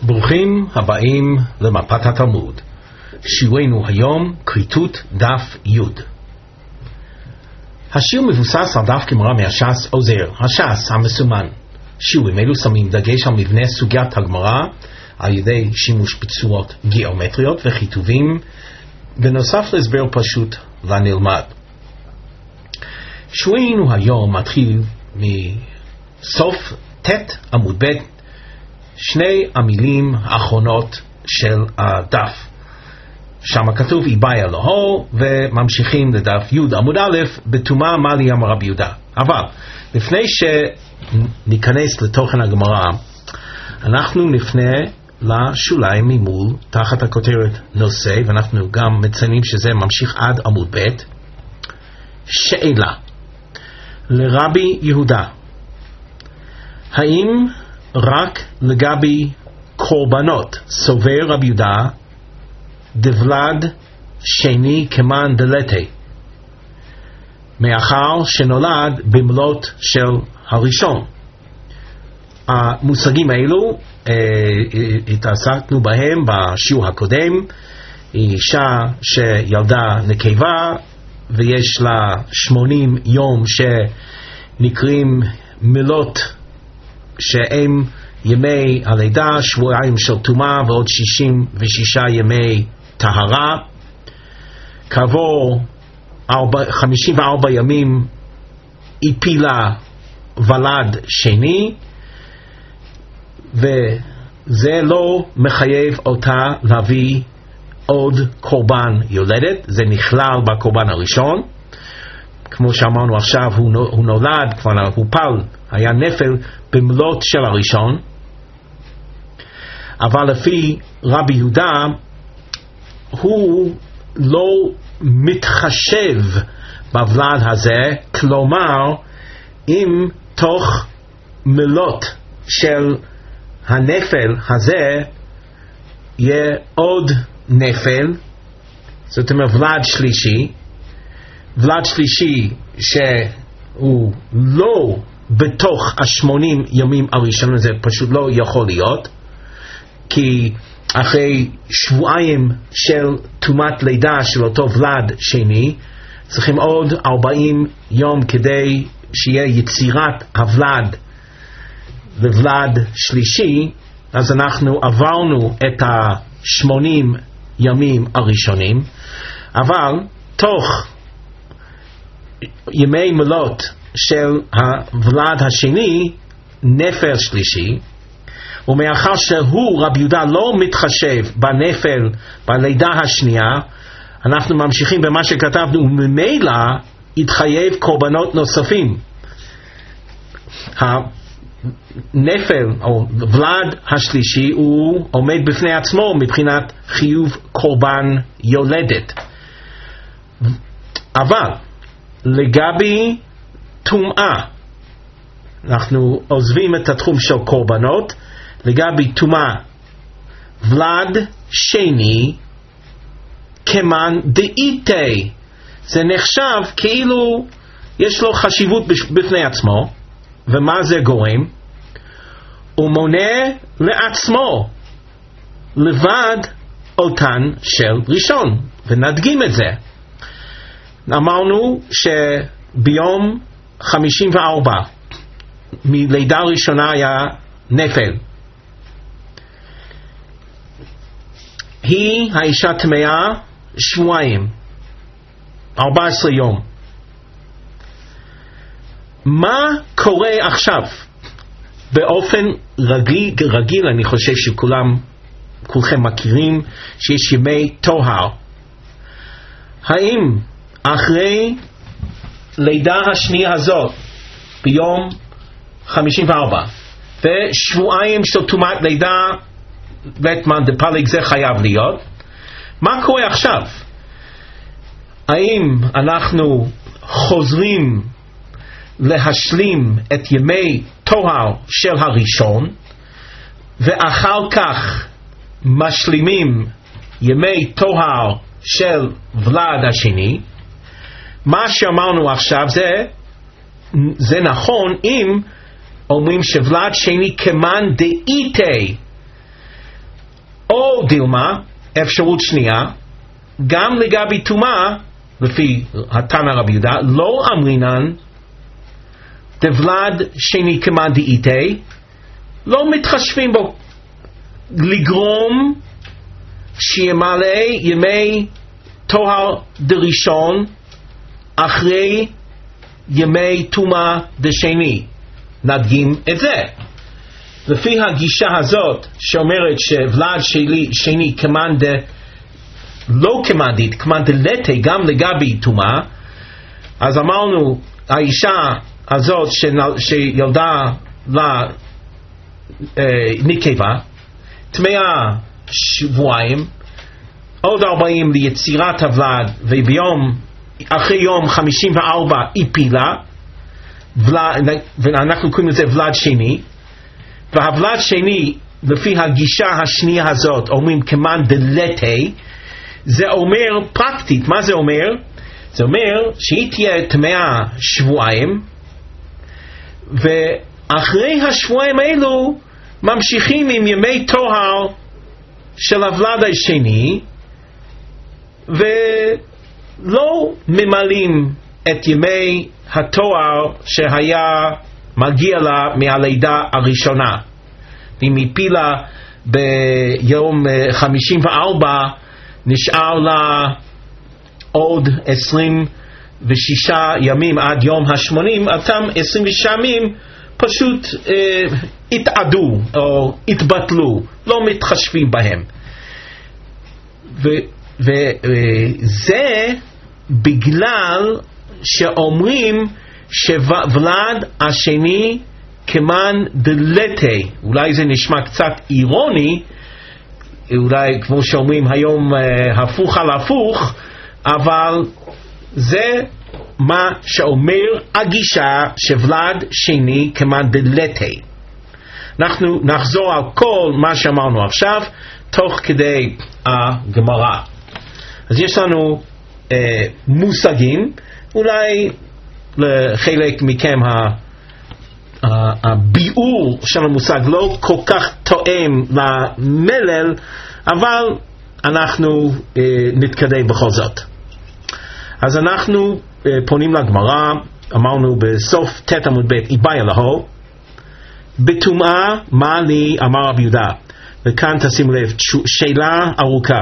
ברוכים הבאים למפת התלמוד. שיעורנו היום כריתות דף י'. השיעור מבוסס על דף גמרא מהש"ס עוזר, הש"ס המסומן. שיעורים אלו שמים דגש על מבנה סוגיית הגמרא על ידי שימוש בצורות גיאומטריות וכיתובים, בנוסף להסבר פשוט לנלמד. שיעורנו היום מתחיל מסוף ט' עמוד ב', שני המילים האחרונות של הדף. שם כתוב איבאי אלוהו, וממשיכים לדף י' עמוד א', בתומה מלי אמר רבי יהודה. אבל לפני שניכנס לתוכן הגמרא, אנחנו נפנה לשוליים ממול תחת הכותרת נושא, ואנחנו גם מציינים שזה ממשיך עד עמוד ב'. שאלה לרבי יהודה: האם רק לגבי קורבנות סובר רבי יהודה דבלד שני כמן דלתי, מאחר שנולד במלות של הראשון? המושגים האלו התעסקנו בהם בשיעור הקודם. אישה שילדה נקבה ויש לה 80 יום שנקראים מלות שהם ימי הלידה, שבועיים של טומאה ועוד 66 ימי טהרה. כעבור 54 ימים הפילה ולד שני, וזה לא מחייב אותה להביא עוד קורבן יולדת, זה נכלל בקורבן הראשון. כמו שאמרנו עכשיו, הוא נולד, כבר הוא פל, היה נפל במלות של הראשון. אבל לפי רבי יהודה הוא לא מתחשב בוולד הזה, כלומר אם תוך מלות של הנפל הזה יהיה עוד נפל, זאת אומרת ולד שלישי שהוא לא בתוך 80 ימים הראשונים, זה פשוט לא יכול להיות, כי אחרי שבועיים של תומת לידה של אותו ולד שני צריכים עוד 40 יום כדי שיהיה יצירת הוולד לוולד שלישי. אז אנחנו עברנו את 80 ימים הראשונים, אבל תוך ימי מלות של הוולד השני נפל שלישי, ומאחר שהוא רבי יהודה לא מתחשב בנפל בלידה השנייה, אנחנו ממשיכים במה שכתבנו, וממילא התחייב קורבנות נוספים. הנפל או ולד השלישי הוא עומד בפני עצמו מבחינת חיוב קורבן יולדת. אבל לגבי טומאה, אנחנו עוזבים את התחום של קורבנות. לגבי טומאה, ולד שני כמן דאיתי, זה נחשב כאילו יש לו חשיבות בפני עצמו. ומה זה גורם? הוא מונה לעצמו לבד אותן של ראשון, ונדגים את זה. אמרנו שביום 54 מלידה ראשונה היה נפל. היא האישה טמאה שבועיים, 14 יום. מה קורה עכשיו? באופן רגיל אני חושב שכולכם מכירים שיש ימי טוהר. האם אחרי לידה השנייה הזאת ביום 54 ושבועיים של תומת לידה לטמן דפליג, זה חייב להיות? מה קורה עכשיו? האם אנחנו חוזרים להשלים את ימי טוהר של הראשון ואחר כך משלימים ימי טוהר של ולד השני? מה שאמרנו עכשיו זה נכון אם אומרים שוולד שני כמן דאיתי, או דילמה, אפשרות שנייה, גם לגבי טומאה, לפי התנא רבי יהודה, לא אמרינן דבלד שני כמאן דאיתי, לא מתחשבים בו, לגרום שימלא ימי טוהר דראשון אחרי ימי טומאה דשני. נדגים את זה. לפי הגישה הזאת שאומרת שוולד שני כמאן לא כמאן דאית, כמאן דלתי גם לגבי טומאה, אז אמרנו האישה הזאת שילדה לה נקבה טמאה שבועיים, עוד 40 ליצירת הוולד, אחרי יום 54 היא פילה, ואנחנו קוראים לזה ולד שני, והוולד שני לפי הגישה השנייה הזאת אומרים כמאן דלתי. זה אומר פרקטית, מה זה אומר? זה אומר שהיא תהיה טמאה שבועיים, ואחרי השבועיים האלו ממשיכים עם ימי טוהר של הוולד השני, ולא ממלאים את ימי התואר שהיה מגיע לה מהלידה הראשונה. אם היא פילה ביום 54, נשאר לה עוד 26 ימים עד יום ה-80, אותם 26 ימים פשוט התאדו או התבטלו, לא מתחשבים בהם. וזה בגלל שאומרים שוולד השני כמאן דלתי. אולי זה נשמע קצת אירוני, אולי כמו שאומרים היום הפוך על הפוך, אבל זה מה שאומר הגישה שוולד שני כמאן דלתי. אנחנו נחזור על כל מה שאמרנו עכשיו תוך כדי הגמרא. אז יש לנו מושגים, אולי לחלק מכם הביאור של המושג לא כל כך תואם למלל, אבל אנחנו נתקדם בכל זאת. אז אנחנו פונים לגמרא, אמרנו בסוף ת' עמוד ב' איבאי אלוהו, בטומאה מה לי אמר רבי יהודה. וכאן תשימו לב, שאלה ארוכה,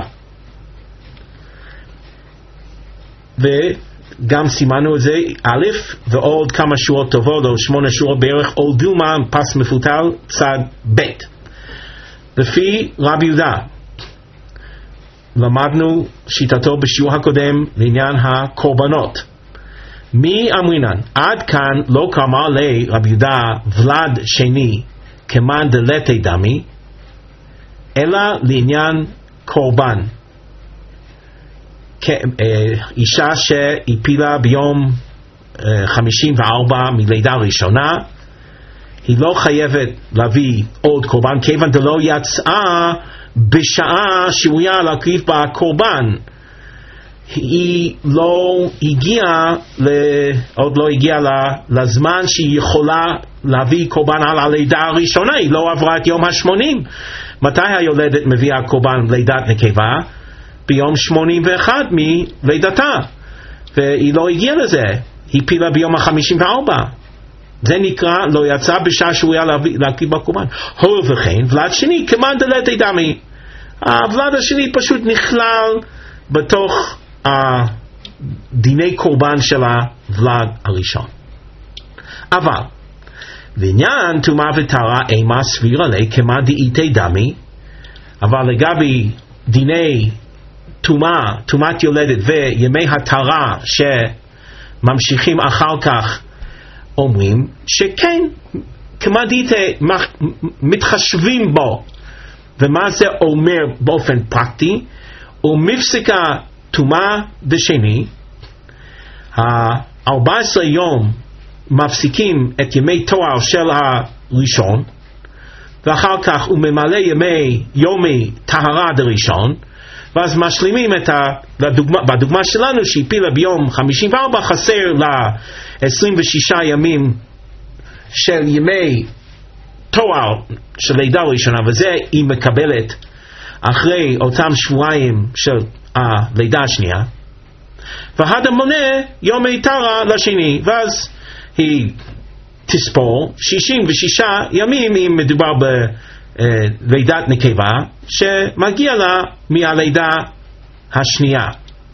וגם סימנו את זה א', ועוד כמה שורות טובות, או 8 שורות בערך, או דילמה פס מפותל צד ב'. לפי רבי יהודה למדנו שיטתו בשיעור הקודם לעניין הקורבנות. מי אמרינן? עד כאן לא קרמה לי רבי יהודה ולד שני כמאן דלתי דמי, אלא לעניין קורבן. אישה שהפילה ביום 54 מלידה ראשונה, היא לא חייבת להביא עוד קורבן, כיוון דלא יצאה בשעה שראויה להקריב בה קורבן. היא לא הגיעה, עוד לא הגיעה לזמן שהיא יכולה להביא קורבן על הלידה הראשונה, היא לא עברה את יום ה-80. מתי היולדת מביאה קורבן לידת נקבה? ביום 81 מלידתה, והיא לא הגיעה לזה, היא פילה ביום ה-54. זה נקרא לא יצא בשעה שראויה להקריב בה קורבן. הול וכן ולד שני כמאן דלתי דמי, הוולד השני פשוט נכלל בתוך דיני קורבן של הוולד הראשון. אבל לעניין טומאה וטהרה אימה סבירה לי כמאן דאיתי דמי, אבל לגבי דיני טומאת יולדת וימי הטהרה שממשיכים אחר כך, אומרים שכן כמאן דאיתי מתחשבים בו. ומה זה אומר באופן פרקטי? ומפסיקה טומאה דשני, 14 יום מפסיקים את ימי תואר של הראשון, ואחר כך הוא ממלא יומי טהרה דראשון, ואז משלימים בדוגמה שלנו שהפילה ביום 54, חסר לה 26 ימים של ימי תואר של לידה ראשונה, וזה היא מקבלת אחרי אותם שבועיים של הלידה השנייה, והאדם מונה יומי טהרה לשני, ואז היא תספור 66 ימים אם מדובר בלידת נקבה שמגיע לה מהלידה השנייה.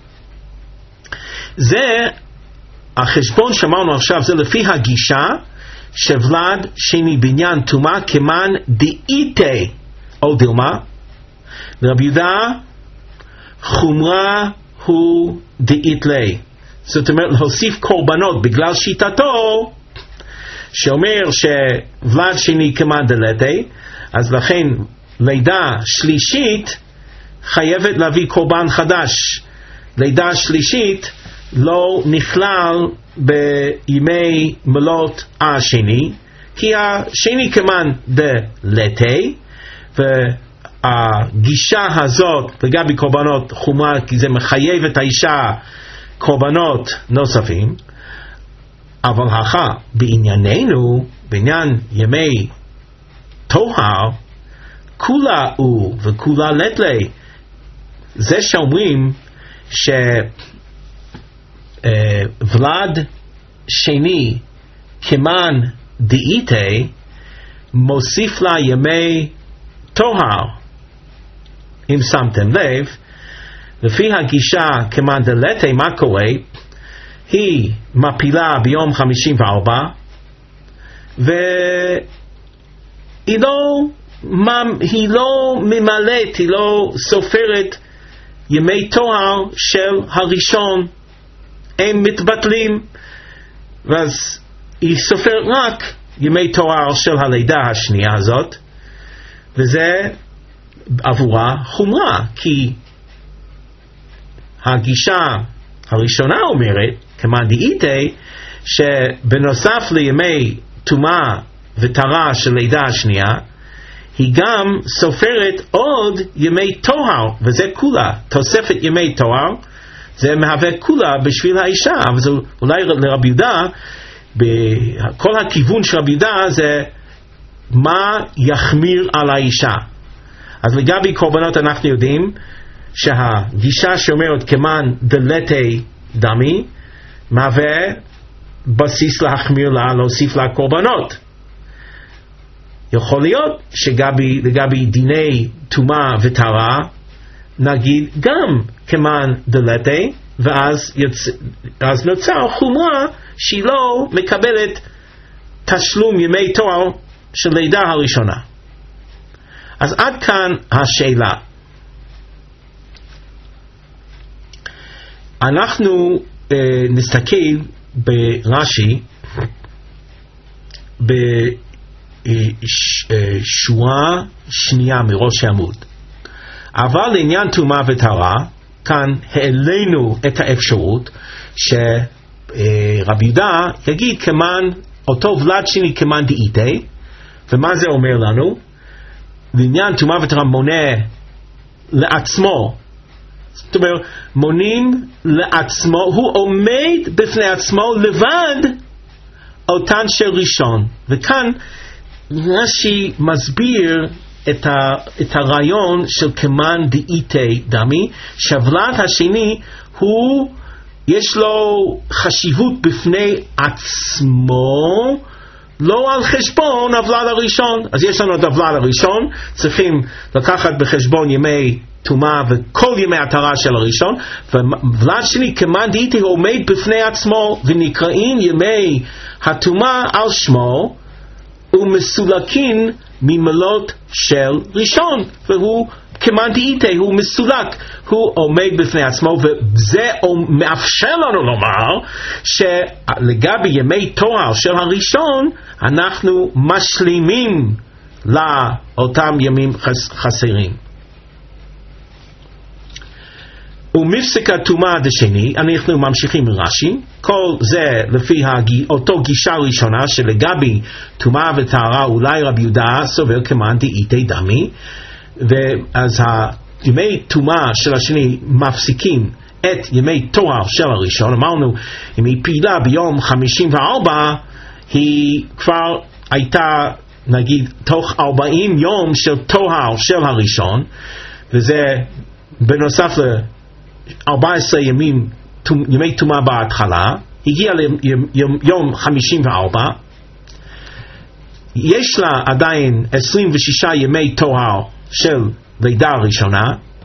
זה החשבון שאמרנו עכשיו, זה לפי הגישה שוולד שני בעניין טומאה כמן דאיתי או דילמה. לרבי יהודה חומרה הוא דאית לי, זאת אומרת להוסיף קורבנות בגלל שיטתו שאומר שוולד שני כמן דלתי, אז לכן לידה שלישית חייבת להביא קורבן חדש. לידה שלישית לא נכלל בימי מלות השני, כי השני כמן דלתי, והגישה הזאת לגבי קורבנות חומרה, כי זה מחייב את האישה קורבנות נוספים. אבל בענייננו, בעניין ימי טוהר, כולה הוא וכולה לטלי, זה שאומרים שוולד שני כמן דאיתי מוסיף לה ימי טוהר. אם שמתם לב, לפי הגישה כמן דלתי, מה קורה? היא מפילה ביום 54 והיא לא ממלאת, היא לא סופרת ימי טוהר של הראשון, הם מתבטלים, ואז היא סופרת רק ימי טוהר של הלידה השנייה הזאת, וזה עבורה חומרה, כי הגישה הראשונה אומרת כמן דאיתי שבנוסף לימי טומאה וטהרה של לידה השנייה היא גם סופרת עוד ימי טוהר, וזה כולה תוספת ימי טוהר, זה מהווה כולה בשביל האישה. אבל זה אולי לרבי יהודה, כל הכיוון של רבי יהודה זה מה יחמיר על האישה. אז לגבי קורבנות אנחנו יודעים שהגישה שאומרת כמן דלתי דמי מהווה בסיס להחמיר לה, להוסיף לה קורבנות. יכול להיות שלגבי דיני טומאה וטהרה נגיד גם כמן דלתי, ואז נוצר חומרה שהיא לא מקבלת תשלום ימי תואר של לידה הראשונה. אז עד כאן השאלה. אנחנו נסתכל ברש"י בשורה שנייה מראש העמוד. אבל לעניין טומאה וטהרה, כאן העלינו את האפשרות שרבי יהודה יגיד כמן אותו ולד שני כמן דאיתי. ומה זה אומר לנו? לעניין טומאה וטהרה מונה לעצמו, זאת אומרת מונים לעצמו, הוא עומד בפני עצמו לבד אותן של ראשון. וכאן רש"י מסביר את הרעיון של כמן דאיתי דמי, שהוולד השני הוא יש לו חשיבות בפני עצמו, לא על חשבון הוולד הראשון. אז יש לנו את הוולד הראשון, צריכים לקחת בחשבון ימי טומאה וכל ימי הטהרה של הראשון, וולד שני כמן דאיתי הוא עומד בפני עצמו, ונקראים ימי הטומאה על שמו ומסולקים ממלות של ראשון, והוא כמן דאיתי, הוא מסולק, הוא עומד בפני עצמו. וזה מאפשר לנו לומר שלגבי ימי תואר של הראשון אנחנו משלימים לאותם ימים חסרים. ומפסק הטומאה דשני, אנחנו ממשיכים רש"י, כל זה לפי אותו גישה ראשונה שלגבי טומאה וטהרה אולי רבי יהודה סובר כמן דאיתי דמי, ואז ימי טומאה של השני מפסיקים את ימי תואר של הראשון. אמרנו אם היא פעילה ביום 54 היא כבר הייתה נגיד תוך 40 יום של תואר של הראשון, וזה בנוסף ל-14 ימי טומאה בהתחלה, הגיע ליום 54, יש לה עדיין 26 ימי טוהר של לידה הראשונה,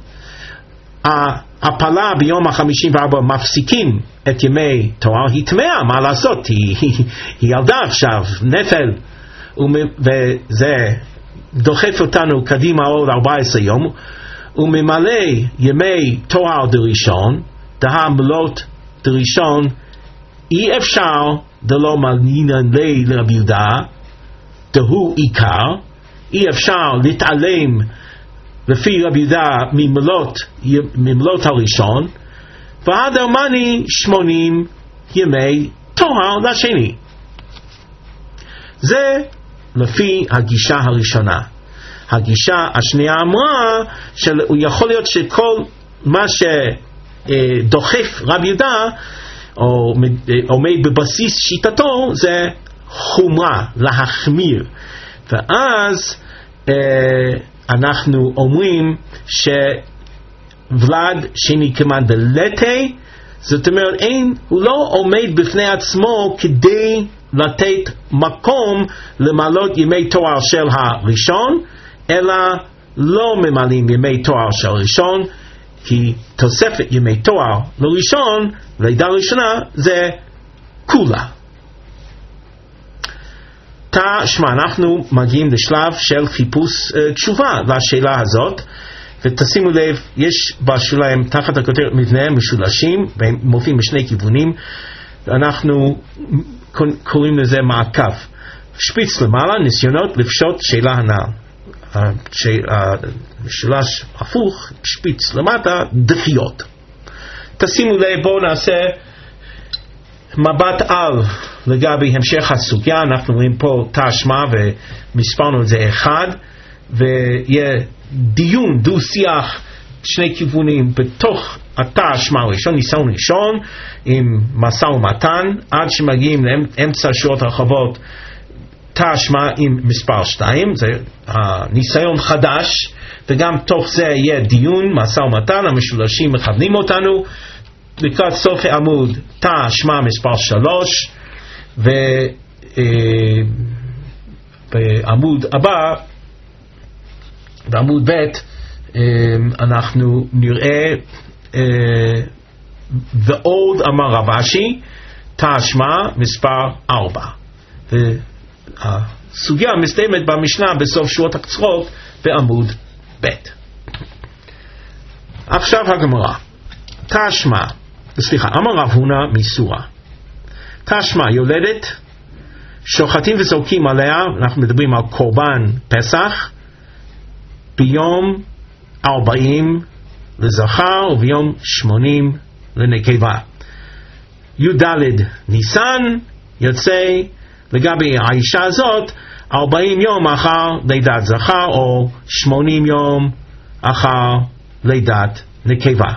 ההפלה ביום ה-54 מפסיקים את ימי טוהר, היא טמאה, מה לעשות, היא ילדה עכשיו, נפל, וזה דוחף אותנו קדימה עוד 14 יום, וממלא ימי טוהר דראשון, מלות דראשון, אי אפשר דלא מלינן לי לרבי יהודה, דהו עיקר, אי אפשר להתעלם לפי רבי יהודה ממלות הראשון, ועד הרמני 80 ימי טוהר לשני. זה לפי הגישה הראשונה. הגישה השנייה אמרה שיכול להיות שכל מה שדוחף רבי יהודה או עומד בבסיס שיטתו זה חומרה, להחמיר, ואז אנחנו אומרים שוולד שני כמנדלתי, זאת אומרת הוא לא עומד בפני עצמו כדי לתת מקום למלות ימי תואר של הראשון, אלא לא ממלאים ימי תואר של הראשון, כי תוספת ימי תואר לראשון, לידה ראשונה, זה כולה. תשמע, אנחנו מגיעים לשלב של חיפוש תשובה לשאלה הזאת, ותשימו לב, יש בשוליים תחת הכותרת מבנה משולשים, והם מופיעים בשני כיוונים, אנחנו קוראים לזה מעקב. שפיץ למעלה, ניסיונות לפשוט שאלה הנ"ל. משולש הפוך, שפיץ למטה, דחיות. תשימו לב, בואו נעשה מבט על לגבי המשך הסוגיה. אנחנו רואים פה תשמע ומספרנו את זה 1, ויהיה דיון, דו שיח, שני כיוונים בתוך התשמע הראשון, ניסיון ראשון עם משא ומתן, עד שמגיעים לאמצע שורות הרחבות תשמע עם מספר 2, זה הניסיון חדש, וגם תוך זה יהיה דיון, משא ומתן, המשולשים מכוונים אותנו, לקראת סוף העמוד תשמע מספר 3, בעמוד הבא, בעמוד ב' אנחנו נראה ועוד אמר רב אשי תשמע מספר 4, והסוגיה מסתיימת במשנה בסוף שורות הקצרות בעמוד ב'. עכשיו הגמרא, תשמע, אמר רב הונא מסורה, תשמע יולדת, שוחטים וזורקים עליה, אנחנו מדברים על קורבן פסח, ביום 40 לזכר וביום 80 לנקבה. י"ד ניסן יוצא לגבי האישה הזאת 40 יום אחר לידת זכר או 80 יום אחר לידת נקבה.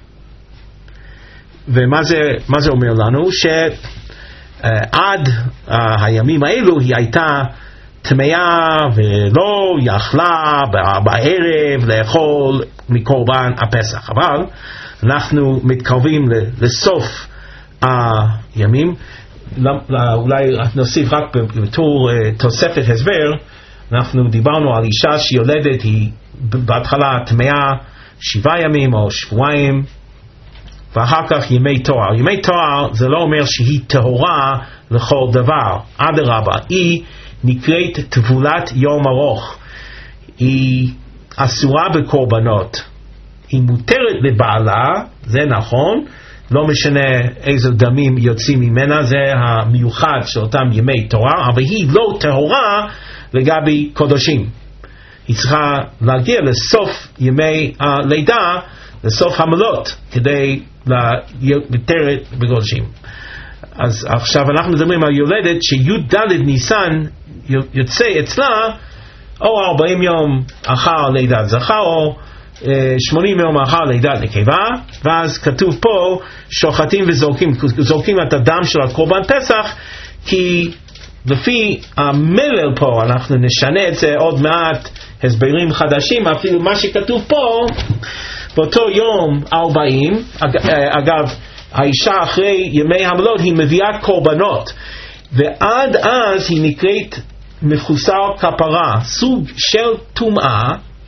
ומה זה אומר לנו? שעד הימים האלו היא הייתה טמאה ולא יכלה בערב לאכול מקורבן הפסח, אבל אנחנו מתקרבים לסוף הימים. אולי נוסיף רק בתור תוספת הסבר, אנחנו דיברנו על אישה שיולדת, היא בהתחלה טמאה 7 ימים או שבועיים, ואחר כך ימי תואר. ימי תואר זה לא אומר שהיא טהורה לכל דבר, אדרבה, היא נקראת טבולת יום ארוך, היא אסורה בקורבנות, היא מותרת לבעלה, זה נכון, לא משנה איזה דמים יוצאים ממנה, זה המיוחד של אותם ימי תורה, אבל היא לא טהורה לגבי קודשים. היא צריכה להגיע לסוף ימי הלידה, לסוף המלות, כדי להתרת בקודשים. אז עכשיו אנחנו מדברים על יולדת שי"ד ניסן יוצא אצלה או 40 יום אחר לידת זכר או 80 יום אחר לידת נקבה, ואז כתוב פה שוחטים וזורקים את הדם של הקורבן פסח, כי לפי המלל פה אנחנו נשנה את זה עוד מעט, הסברים חדשים, אפילו מה שכתוב פה, באותו יום 40, אגב, האישה אחרי ימי המלוד היא מביאה קורבנות, ועד אז היא נקראת מחוסר כפרה, סוג של טומאה,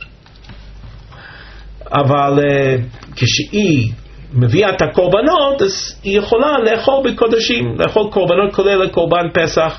אבל כשהיא מביאה את הקורבנות, אז היא יכולה לאכול בקודשים, לאכול קורבנות כולל קורבן פסח.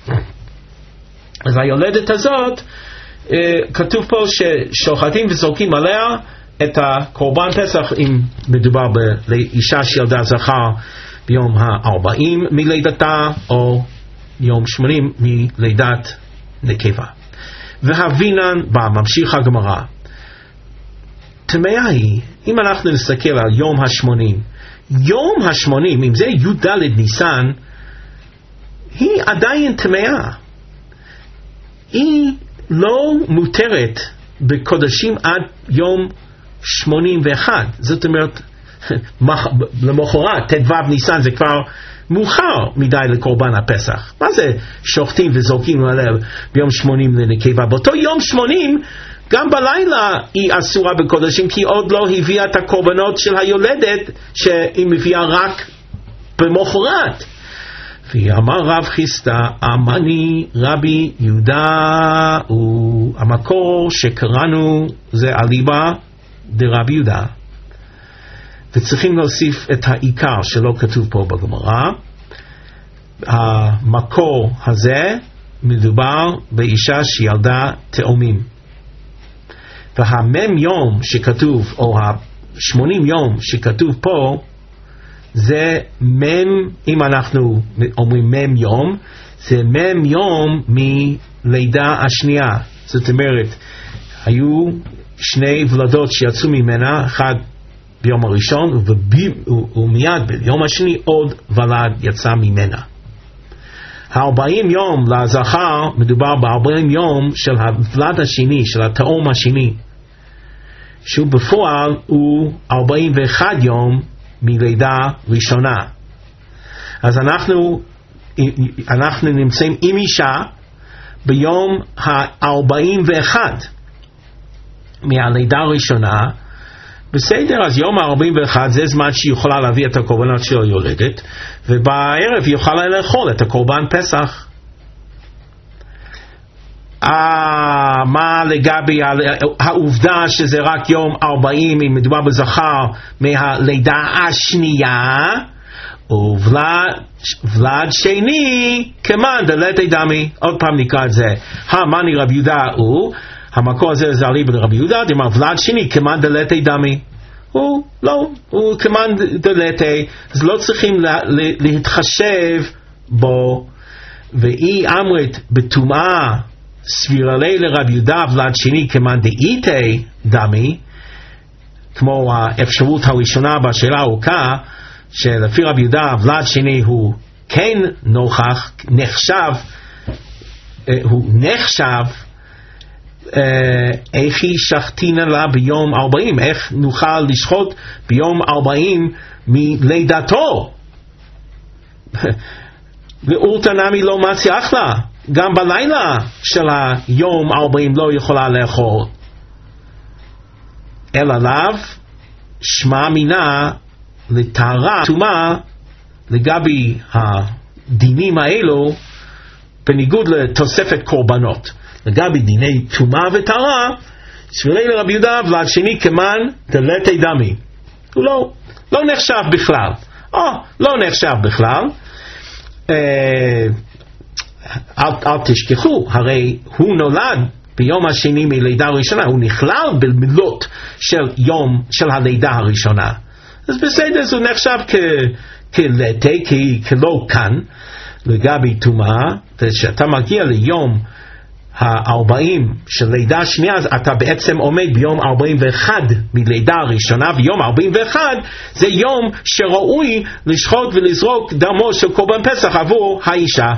אז היולדת הזאת, כתוב פה ששוחטים וזורקים עליה את הקורבן פסח, אם מדובר באישה שילדה זכר ביום 40 מלידתה, או יום 80 מלידת נקבה. והבינן בה, ממשיך הגמרא, תמיה היא, אם אנחנו נסתכל על יום 80, יום 80, אם זה י"ד ניסן, היא עדיין תמיה. היא לא מותרת בקודשים עד יום 81. זאת אומרת, למחרת, ט"ו ניסן, זה כבר מאוחר מדי לקורבן הפסח. מה זה שוחטים וזורקים עליה ביום 80 לנקבה? באותו יום 80, גם בלילה היא אסורה בקודשים, כי עוד לא הביאה את הקורבנות של היולדת, שהיא מביאה רק במחרת. ואמר רב חיסדא, אמני רבי יהודה, המקור שקראנו זה אליבא דרבי יהודה, וצריכים להוסיף את העיקר שלא כתוב פה בגמרא. המקור הזה מדובר באישה שילדה תאומים, והמם יום שכתוב, או 80 יום שכתוב פה, זה מם, אם אנחנו אומרים מם יום, זה מם יום מלידה השנייה. זאת אומרת, היו שני ולדות שיצאו ממנה, אחד ביום הראשון, ומיד ביום השני עוד ולד יצא ממנה. 40 יום לזכר, מדובר ב40 יום של הוולד השני, של התאום השני, שהוא בפועל הוא 41 יום מלידה ראשונה. אז אנחנו נמצאים עם אישה ביום ה-41 מהלידה הראשונה. בסדר, אז יום ה-41 זה זמן שהיא יכולה להביא את הקורבנות של היולדת, ובערב היא יכולה לאכול את הקורבן פסח. מה לגבי העובדה שזה רק יום 40 אם מדובר בזכר מהלידה השנייה, ובלד שני כמן דלתי דמי. עוד פעם נקרא את זה. המאני רבי יהודה הוא, המקור הזה זה אליבא דרבי יהודה, דאמר ולד שני כמן דלתי דמי. הוא כמן דלתי, אז לא צריכים להתחשב בו. והיא אמרת בטומאה סבירה לי לרבי יהודה ולד שני כמן דאיתי דמי, כמו האפשרות הראשונה בשאלה הארוכה, שלפי רבי יהודה ולד שני הוא כן נוכח, הוא נחשב, איך היא שחטינה לה ביום 40? איך נוכל לשחוט ביום 40 מלידתו? ואורתא נמי לא מצליח לה, גם בלילה של היום 40 לא יכולה לאכול, אלא לאו שמע מינה לטהרה טומאה. לגבי הדינים האלו, בניגוד לתוספת קורבנות, לגבי דיני טומאה וטהרה, סבירי לרבי יהודה ולד שני כמן דלתי דמי, הוא לא נחשב בכלל. לא נחשב בכלל. אל תשכחו, הרי הוא נולד ביום השני מלידה ראשונה, הוא נכלל במילות של הלידה הראשונה, אז בסדר, זה נחשב כלתי, כלא כאן. לגבי טומאה, כשאתה מגיע ליום ה-40 של לידה שנייה, אז אתה בעצם עומד ביום 41 מלידה הראשונה, ויום 41 זה יום שראוי לשחוט ולזרוק דמו של קורבן פסח עבור האישה.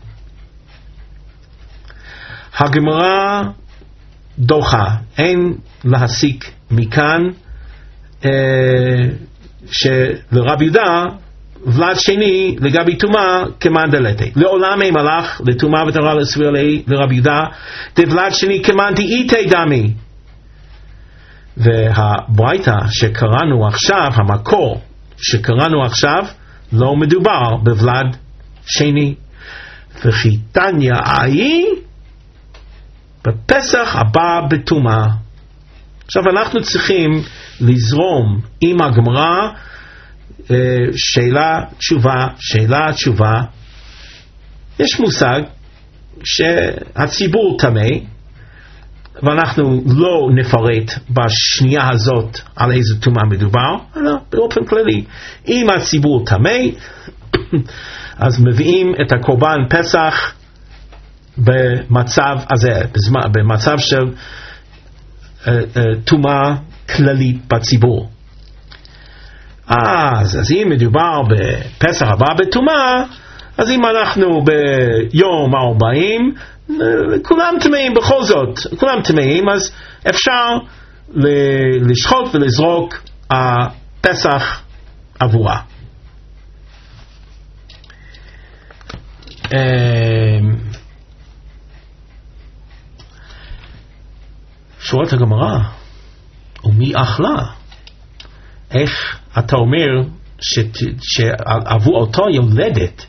הגמרא דוחה, אין להסיק מכאן שלרבי יהודה ולד שני לגבי טומאה כמאן דלתי. לעולם אין מלך לטומאה וטהרה לסביר לרבי יהודה, דבלד שני כמאן דאיתי דמי. והברייתא שקראנו עכשיו, המקור שקראנו עכשיו, לא מדובר בוולד שני. וכי תניא אי בפסח הבא בטומאה. עכשיו אנחנו צריכים לזרום עם הגמרא, שאלה תשובה, שאלה תשובה. יש מושג שהציבור טמא, ואנחנו לא נפרט בשנייה הזאת על איזה טומאה מדובר, אלא באופן כללי. אם הציבור טמא, אז מביאים את הקורבן פסח במצב הזה, במצב של טומאה כללית בציבור. אז אם מדובר בפסח הבא בטומאה, אז אם אנחנו ביום 40, כולם טמאים בכל זאת, כולם טמאים, אז אפשר לשחוט ולזרוק הפסח עבורה. שואלת הגמרא, ומי אכלה? איך אתה אומר שעבור אותו יולדת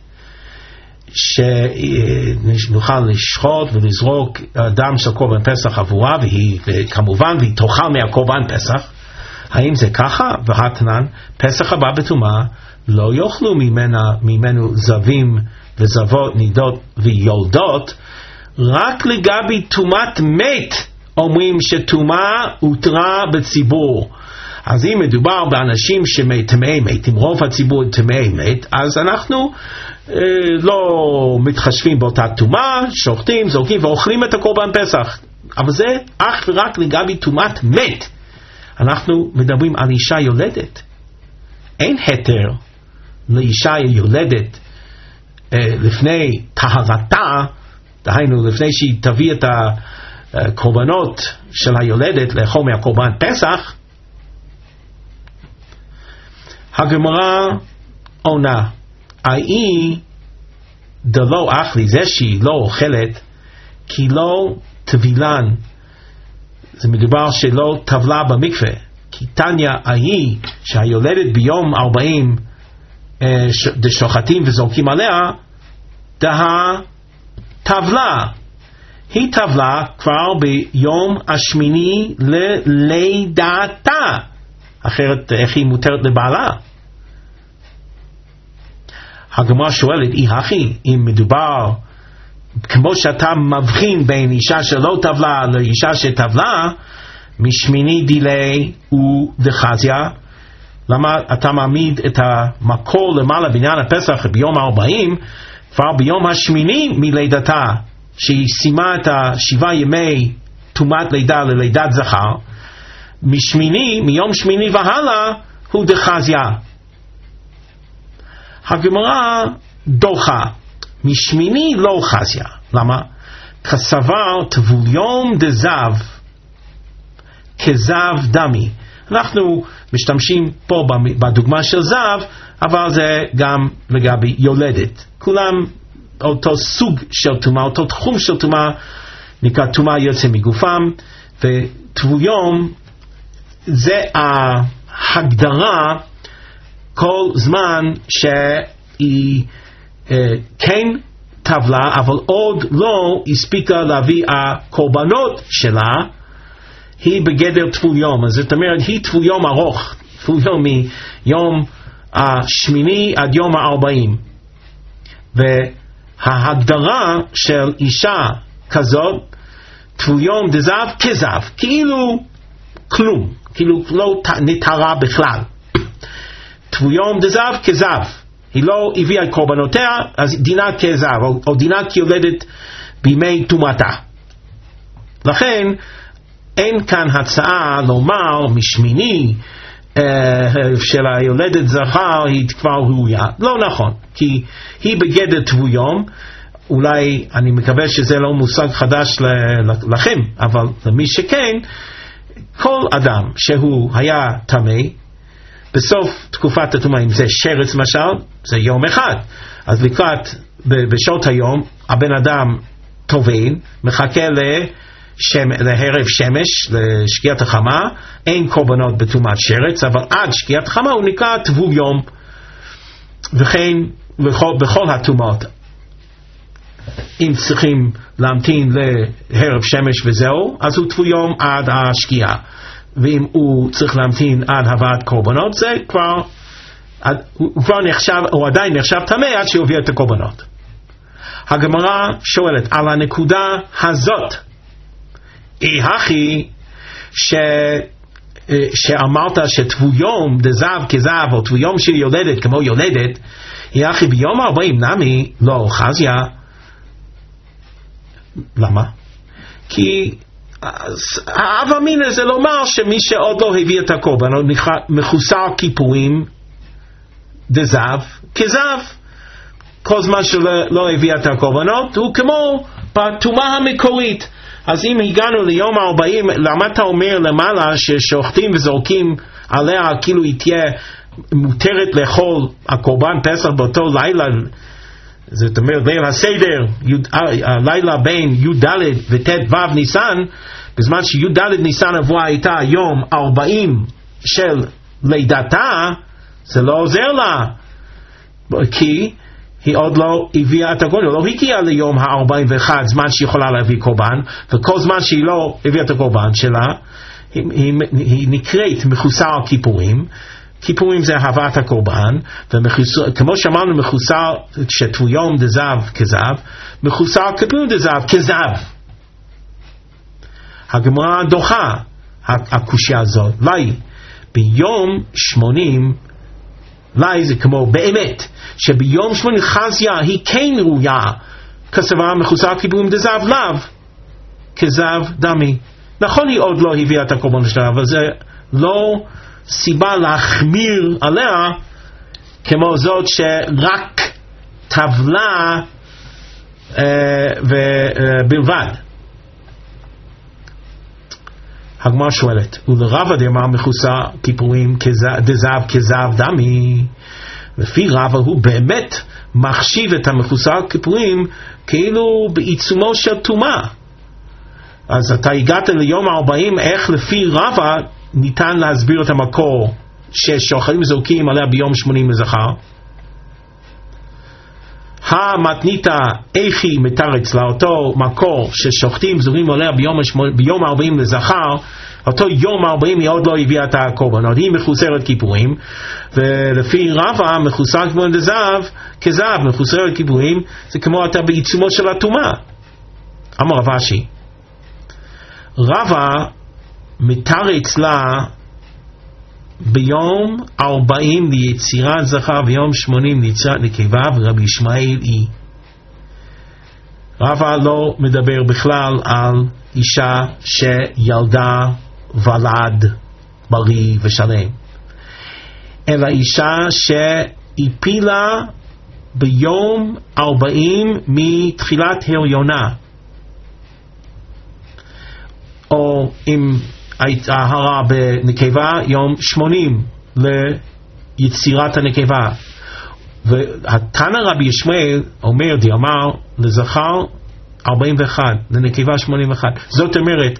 שנוכל לשחוט ולזרוק דם של קורבן פסח עבורה, וכמובן והיא תאכל מהקורבן פסח? האם זה ככה? והתנן, פסח הבא בטומאה לא יאכלו ממנו זבים וזבות, נידות ויולדות, רק לגבי טומאת מת אומרים שטומאה הותרה בציבור. אז אם מדובר באנשים שטמאי מת, אם רוב הציבור טמאי מת, אז אנחנו לא מתחשבים באותה טומאה, שוחטים, זורקים ואוכלים את הקורבן פסח. אבל זה אך ורק לגבי טומאת מת. אנחנו מדברים על אישה יולדת. אין היתר לאישה יולדת לפני טהרתה, דהיינו לפני שהיא תביא את הקורבנות של היולדת לאכול מהקורבן פסח. הגמרא עונה, האי דלא אכלי, זה שהיא לא אוכלת כי לא טבילן, זה מדובר שלא טבלה במקווה. כי תניא האי שהיולדת ביום 40 שוחטים וזורקים עליה, דה טבלה, היא טבלה כבר ביום השמיני ללידתה, אחרת איך היא מותרת לבעלה? הגמרא שואלת, אי הכי, אם מדובר כמו שאתה מבחין בין אישה שלא טבלה לאישה שטבלה, משמיני דילי ודחזיה, למה אתה מעמיד את המקור למעלה בעניין הפסח ביום 40, כבר ביום השמיני מלידתה, שהיא סיימה את 7 ימי טומאת לידה ללידת זכר, מיום שמיני והלאה הוא דחזיה. הגמרא דוחה, משמיני לא חזיה. למה? כסבר טבוליום דזב כזב דמי. אנחנו משתמשים פה בדוגמה של זב, אבל זה גם לגבי יולדת. כולם אותו סוג של טומאה, אותו תחום של טומאה, נקרא טומאה יוצא מגופם, וטבוליום זה ההגדרה כל זמן שהיא כן טבלה, אבל עוד לא הספיקה להביא הקורבנות שלה, היא בגדר טבוליום. אז זאת אומרת, היא טבוליום ארוך, טבוליום מיום השמיני עד יום 40. וההגדרה של אישה כזאת, טבוליום דזב כזב, כאילו כלום, כאילו לא נטהרה בכלל. טבוליום דזב כזב, היא לא הביאה את קורבנותיה, אז דינה כזב, או דינה כיולדת בימי טומאתה. לכן אין כאן הצעה לומר משמיני של היולדת זכר היא כבר ראויה. לא נכון, כי היא בגדר טבוליום. אולי אני מקווה שזה לא מושג חדש לכם, אבל למי שכן, כל אדם שהוא היה טמא בסוף תקופת הטומאה, אם זה שרץ למשל, זה יום אחד. אז לקראת, בשעות היום, הבן אדם טובין, מחכה להרב שמש, לשקיעת החמה, אין קורבנות בטומאת שרץ, אבל עד שקיעת החמה הוא נקרא טבול יום. וכן בכל הטומאות, אם צריכים להמתין להרב שמש וזהו, אז הוא טבול יום עד השקיעה. ואם הוא צריך להמתין עד הבאת קורבנות, זה כבר, הוא כבר נחשב, הוא עדיין נחשב טמא עד שיוביל את הקורבנות. הגמרא שואלת על הנקודה הזאת, הכי שאמרת שטבול יום דזב כזב, או טבול יום של יולדת כמו יולדת, הכי ביום 40 נמי לא חזיה. למה? כי האב אמינא זה לומר שמי שעוד לא הביא את הקורבנות מחוסר כיפורים דזב כזב. כל זמן שלא הביא את הקורבנות הוא כמו בטומאה המקורית. אז אם הגענו ליום 40, למה אתה אומר למעלה ששוחטים וזורקים עליה כאילו היא תהיה מותרת לאכול הקורבן פסח באותו לילה, זאת אומרת ליל הסדר, הלילה בין י"ד וט"ו ניסן, בזמן שי"ד ניסן עבורה הייתה יום 40 של לידתה, זה לא עוזר לה, כי היא עוד לא הביאה את הקורבן, לא הגיעה ליום ה-41 זמן שהיא יכולה להביא קורבן, וכל זמן שהיא לא הביאה את הקורבן שלה, היא נקראת מחוסר כיפורים. כיפורים זה הבאת הקורבן, וכמו שאמרנו מחוסר שטבול יום דזב כזב, מחוסר כיפורים דזב כזב. הגמרא דוחה הקושיה הזאת. לי ביום 80, לי זה כמו באמת שביום 80 חזיה היא כן ראויה כסברה מחוסר כיפורים דזב לאו כזב דמי. נכון היא עוד לא הביאה את הקורבן שלה, אבל זה לא סיבה להחמיר עליה כמו זאת שרק טבלה בלבד. הגמרא שואלת, ולרבא דאמר מחוסר כיפורים דזב כזב דמי, לפי רבא הוא באמת מחשיב את המחוסר כיפורים כאילו בעיצומו של טומאה. אז אתה הגעת ליום 40, איך לפי רבא ניתן להסביר את המקור ששוחטים וזורקים עליה ביום 80 לזכר? המתניתא איכי מתרץ לה, אותו מקור ששוחטים וזורקים עליה ביום 40 לזכר, אותו יום 40 היא עוד לא הביאה את הקורבנות, היא מחוסרת כיפורים, ולפי רבא מחוסר כיפורים דזב כזב, מחוסרת כיפורים זה כמו אתה בעיצומו של הטומאה. אמר רב אשי, רבא מתרץ לה ביום 40 ליצירת זכר ויום 80 ליצירת נקבה, ורבי ישמעאל היא. רבא לא מדבר בכלל על אישה שילדה ולד בריא ושלם, אלא אישה שהפילה ביום 40 מתחילת הריונה, או אם ההרה בנקבה יום 80 ליצירת הנקבה. והתנא רבי ישמעאל אומר אמר לזכר 41 לנקבה 81. זאת אומרת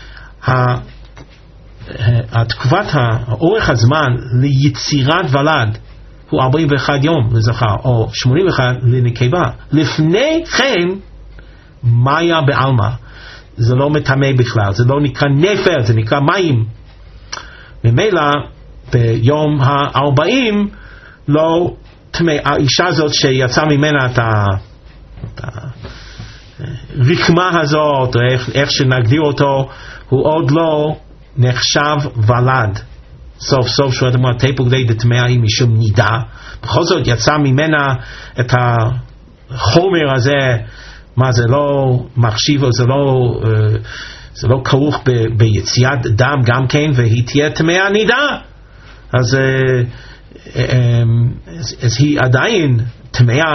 התקופת האורך הזמן ליצירת ולד הוא 41 יום לזכר או 81 לנקבה. לפני כן מה היה בעלמא? זה לא מטמא בכלל, זה לא נקרא נפל, זה נקרא מים. ממילא ביום ה-40 לא טמא. האישה הזאת שיצא ממנה את הרקמה הזאת, או איך שנגדיר אותו, הוא עוד לא נחשב ולד. סוף סוף שואלת אמרה תיפוק די דטמאה היא משום נידה, בכל זאת יצא ממנה את החומר הזה. מה זה לא מחשיב, זה לא כרוך ביציאת דם גם כן, והיא תהיה טמאה נידה, אז היא עדיין טמאה.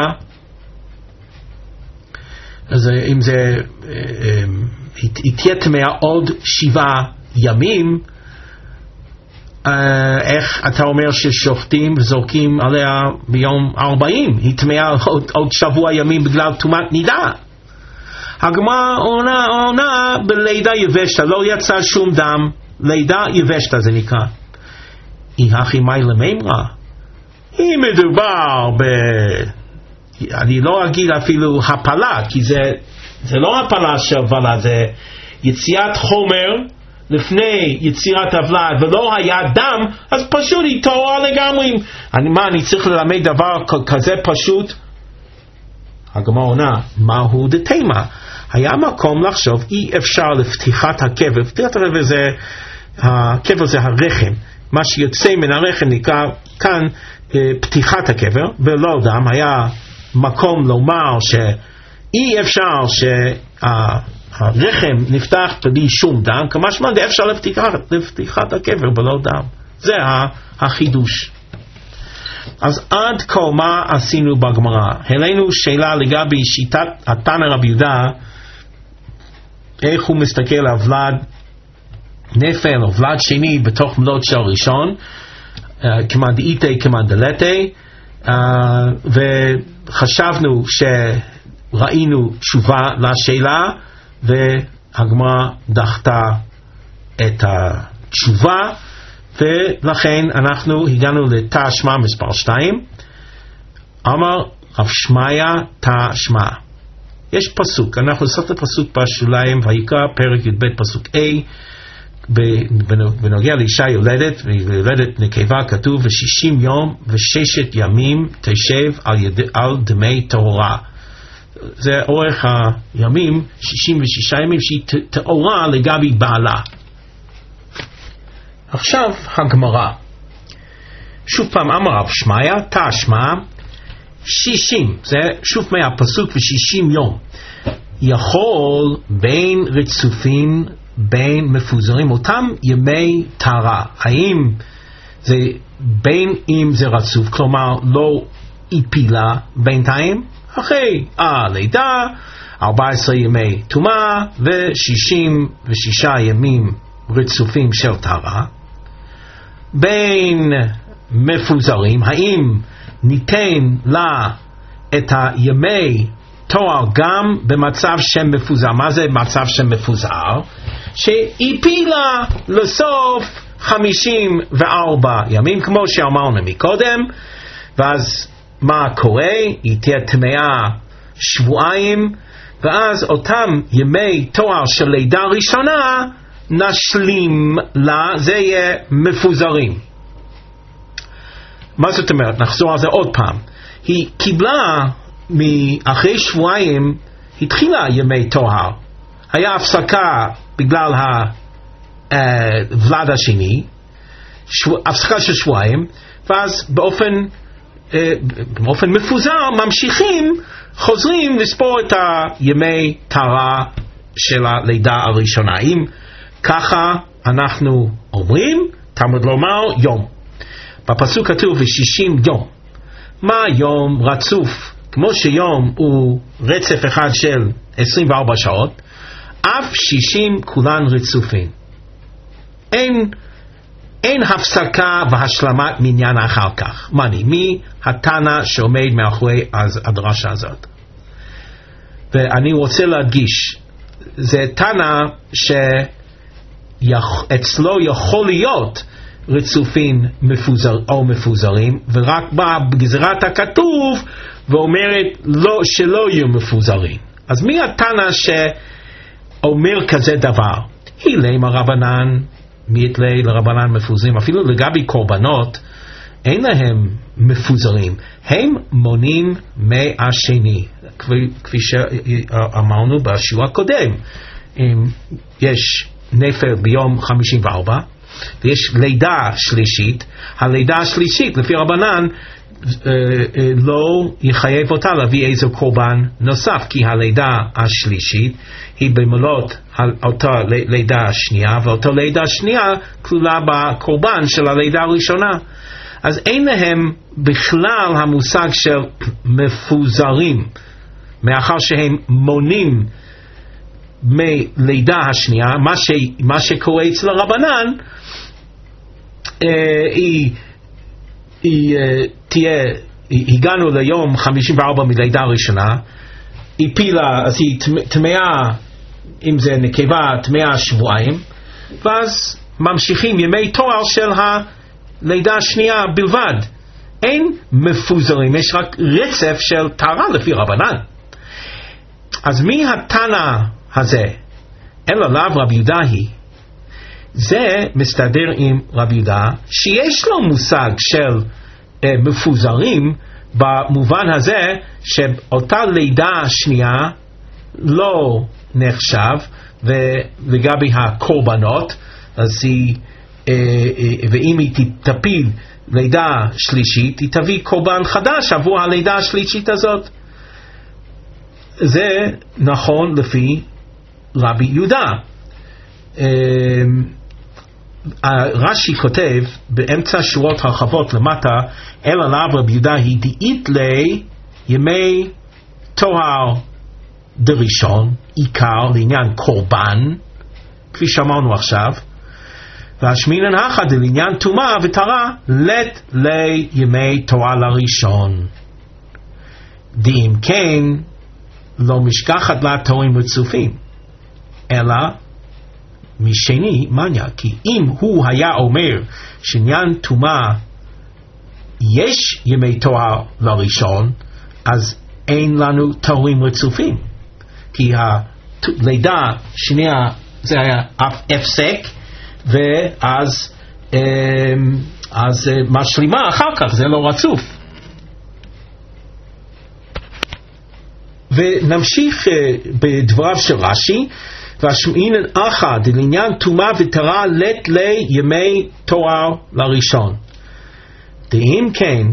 אז אם זה היא תהיה טמאה עוד 7 ימים, איך אתה אומר ששופטים וזורקים עליה ביום 40? היא טמאה עוד שבוע ימים בגלל טומאת נידה. הגמרא עונה בלידה יבשת, לא יצא שום דם, לידה יבשת זה נקרא. היא הכי מי למימרה. היא מדובר אני לא אגיד אפילו הפלה, כי זה לא הפלה של ולד, זה יציאת חומר לפני יצירת הוולד, ולא היה דם, אז פשוט היא טהורה לגמרי. אני צריך ללמד דבר כזה פשוט? הגמרא עונה, מהו דתימה? היה מקום לחשוב אי אפשר לפתיחת הקבר. פתיחת הקבר זה, הקבר זה הרחם, מה שיוצא מן הרחם נקרא כאן פתיחת הקבר, ולא דם. היה מקום לומר שאי אפשר שהרחם נפתח בלי שום דם, כמשמע אפשר לפתיחת הקבר בלא דם. זה החידוש. אז עד כה מה עשינו בגמרא? העלינו שאלה לגבי שיטת התנא רבי יהודה, איך הוא מסתכל על ולד נפל או ולד שני בתוך מלות של ראשון, כמא דאיתי כמא דלתי, וחשבנו שראינו תשובה לשאלה, והגמרא דחתה את התשובה, ולכן אנחנו הגענו לתא שמע מספר 2. אמר רב שמעיה תא שמע. יש פסוק, אנחנו נעשה את הפסוק בשוליים, ויקרא פרק י"ב פסוק A, בנוגע לאישה יולדת, ויולדת נקבה כתוב 60 יום ו6 ימים תשב על דמי טהורה. זה אורך הימים, 66 ימים שהיא טהורה לגבי בעלה. עכשיו הגמרא, שוב פעם אמר רב שמעיה תא שמע, 60, זה שוב מהפסוק ו60 יום, יכול בין רצופים בין מפוזרים, אותם ימי טהרה. האם זה בין אם זה רצוף, כלומר לא איפילה בינתיים, אחרי הלידה 14 ימי טומאה ו66 ימים רצופים של טהרה. בין מפוזרים, האם ניתן לה את הימי תואר גם במצב שם מפוזר? מה זה מצב שם מפוזר? שהפילה לסוף 54 ימים, כמו שאמרנו מקודם, ואז מה קורה? היא תהיה טמאה שבועיים, ואז אותם ימי תואר של לידה ראשונה נשלים לה, זה יהיה מפוזרים. מה זאת אומרת? נחזור על זה עוד פעם. היא קיבלה אחרי שבועיים, התחילה ימי טוהר, היה הפסקה בגלל הוולד השני, הפסקה של שבועיים, ואז באופן מפוזר ממשיכים, חוזרים לספור את הימי טהרה של הלידה הראשונה. אם ככה אנחנו אומרים, תלמוד לומר יום. בפסוק כתוב 60 יום. מה יום רצוף? כמו שיום הוא רצף אחד של 24 שעות, אף 60 כולן רצופים. אין הפסקה והשלמת מניין אחר כך. מי התנא שעומד מאחורי הדרשה הזאת? ואני רוצה להדגיש, זה תנא שאצלו יכול להיות רצופים או מפוזרים, ורק בא בגזרת הכתוב ואומרת לא, שלא יהיו מפוזרים. אז מי התנא שאומר כזה דבר? הילי מרבנן, מיתלי לרבנן מפוזרים, אפילו לגבי קורבנות אין להם מפוזרים, הם מונים מהשני, כפי שאמרנו בשיעור הקודם. יש נפל ביום 54 ויש לידה שלישית, הלידה השלישית לפי רבנן לא יחייב אותה להביא איזה קורבן נוסף, כי הלידה השלישית היא במלות אותה לידה השנייה, ואותה לידה השנייה כלולה בקורבן של הלידה הראשונה. אז אין להם בכלל המושג של מפוזרים, מאחר שהם מונים מלידה השנייה. מה שקורה אצל הרבנן, הגענו ליום 54 מלידה ראשונה, היא פילה, אז היא טמאה, אם זה נקבה, טמאה שבועיים, ואז ממשיכים ימי תואר של הלידה השנייה בלבד. אין מפוזרים, יש רק רצף של טהרה לפי רבנן. אז מי התנא הזה? אלא לאו רבי יהודה היא. זה מסתדר עם רבי יהודה שיש לו מושג של מפוזרים, במובן הזה שאותה לידה שנייה לא נחשב, ולגבי הקורבנות, אז ואם היא תפיל לידה שלישית, היא תביא קורבן חדש עבור הלידה השלישית הזאת. זה נכון לפי רבי יהודה. רש"י כותב באמצע שורות הרחבות למטה, אלא לאו רבי יהודה היא דאית לי ימי תואר דראשון, עיקר לעניין קורבן, כפי שאמרנו עכשיו, והשמינן אחת לעניין טומאה וטהרה, לת לי ימי תואר לראשון. דאם כן לא משכחת לה תורים רצופים, אלא משני מניה, כי אם הוא היה אומר שעניין טומאה יש ימי תואר לראשון, אז אין לנו תורים רצופים, כי הלידה שנייה זה היה הפסק, ואז משלימה אחר כך, זה לא רצוף. ונמשיך בדבריו של רש"י, והשמינן אחת לעניין טומאה וטהרה לת לי ימי תואר לראשון. דאם כן,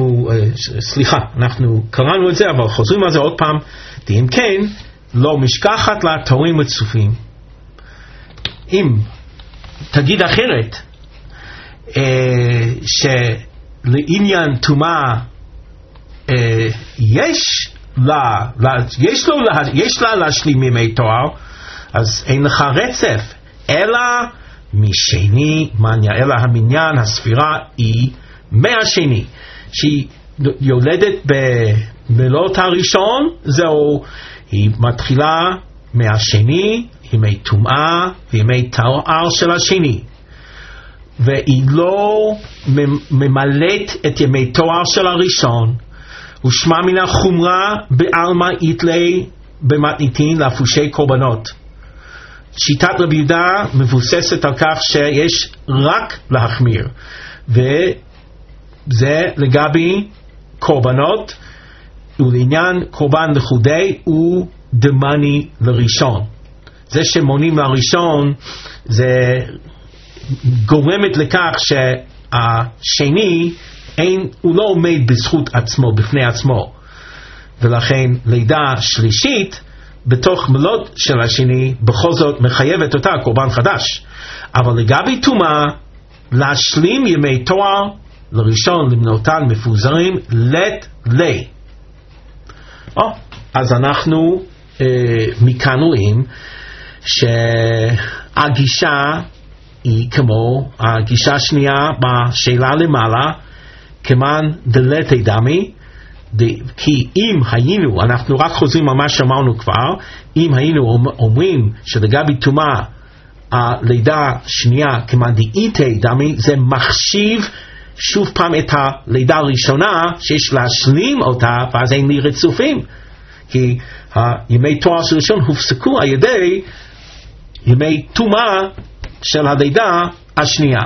אנחנו קראנו את זה, אבל חוזרים על זה עוד פעם. דאם כן, לא משכחת לה תורים רצופים. אם תגיד אחרת, שלעניין טומאה יש לה להשלים ימי תואר, אז אין לך רצף, אלא משני מניה, אלא המניין, הספירה היא מהשני, שהיא יולדת בלילות הראשון, זהו, היא מתחילה מהשני, ימי טומאה וימי תואר של השני, והיא לא ממלאת את ימי תואר של הראשון, ושמע מן החומרה בעלמא יתלי במתניתין להפושי קורבנות. שיטת רבי יהודה מבוססת על כך שיש רק להחמיר, וזה לגבי קורבנות, ולעניין קורבן לחודי הוא דמני לראשון. זה שמונים לראשון זה גורמת לכך שהשני הוא לא עומד בזכות עצמו, בפני עצמו, ולכן לידה שלישית בתוך מלות של השני בכל זאת מחייבת אותה קורבן חדש. אבל לגבי טומאה, להשלים ימי תואר לראשון למנותן מפוזרים לת לי. אז אנחנו מכאן רואים שהגישה היא כמו הגישה השנייה בשאלה למעלה, כמן דלתי דמי, כי אם היינו, אנחנו רק חוזרים על מה שאמרנו כבר, אם היינו אומרים שלגבי טומאה הלידה שנייה כמן דאיתי דמי, זה מחשיב שוב פעם את הלידה הראשונה שיש להשלים אותה, ואז אין לי רצופים, כי ימי תואר של ראשון הופסקו על ידי ימי טומאה של הלידה השנייה.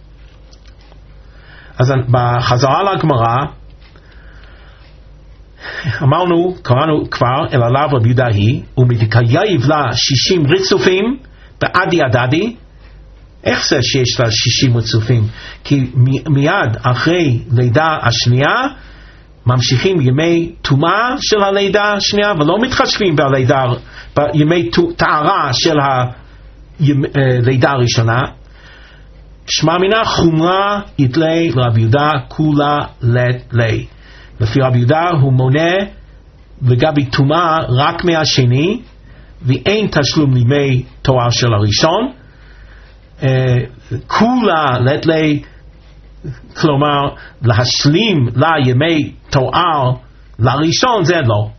אז בחזרה לגמרא, קראנו כבר אל עליו רבי יהודה היא, ומדקייב לה 60 רצופים בעדי הדדי. איך זה שיש לה 60 רצופים? כי מיד אחרי לידה השנייה ממשיכים ימי טומאה של הלידה השנייה, ולא מתחשבים בימי טהרה של הלידה הראשונה. שמע מינה חומרה יתלי לרבי יהודה כולה לת לי. לפי רבי יהודה הוא מונה לגבי טומאה רק מהשני, ואין תשלום לימי תואר של הראשון. כולה לת לי כלומר להשלים לה ימי תואר לראשון, זה לא.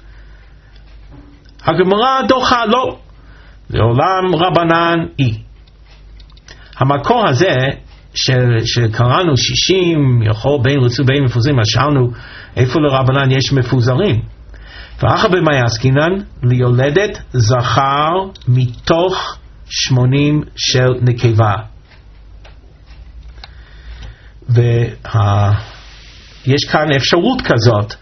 הגמרא דוחה לא, לעולם רבנן היא. המקור הזה שקראנו 60 יכול בין רצו בין מפוזרים, אז שאלנו איפה לרבנן יש מפוזרים. ואחר במאי עסקינן ליולדת זכר מתוך 80 של נקבה. ויש כאן אפשרות כזאת,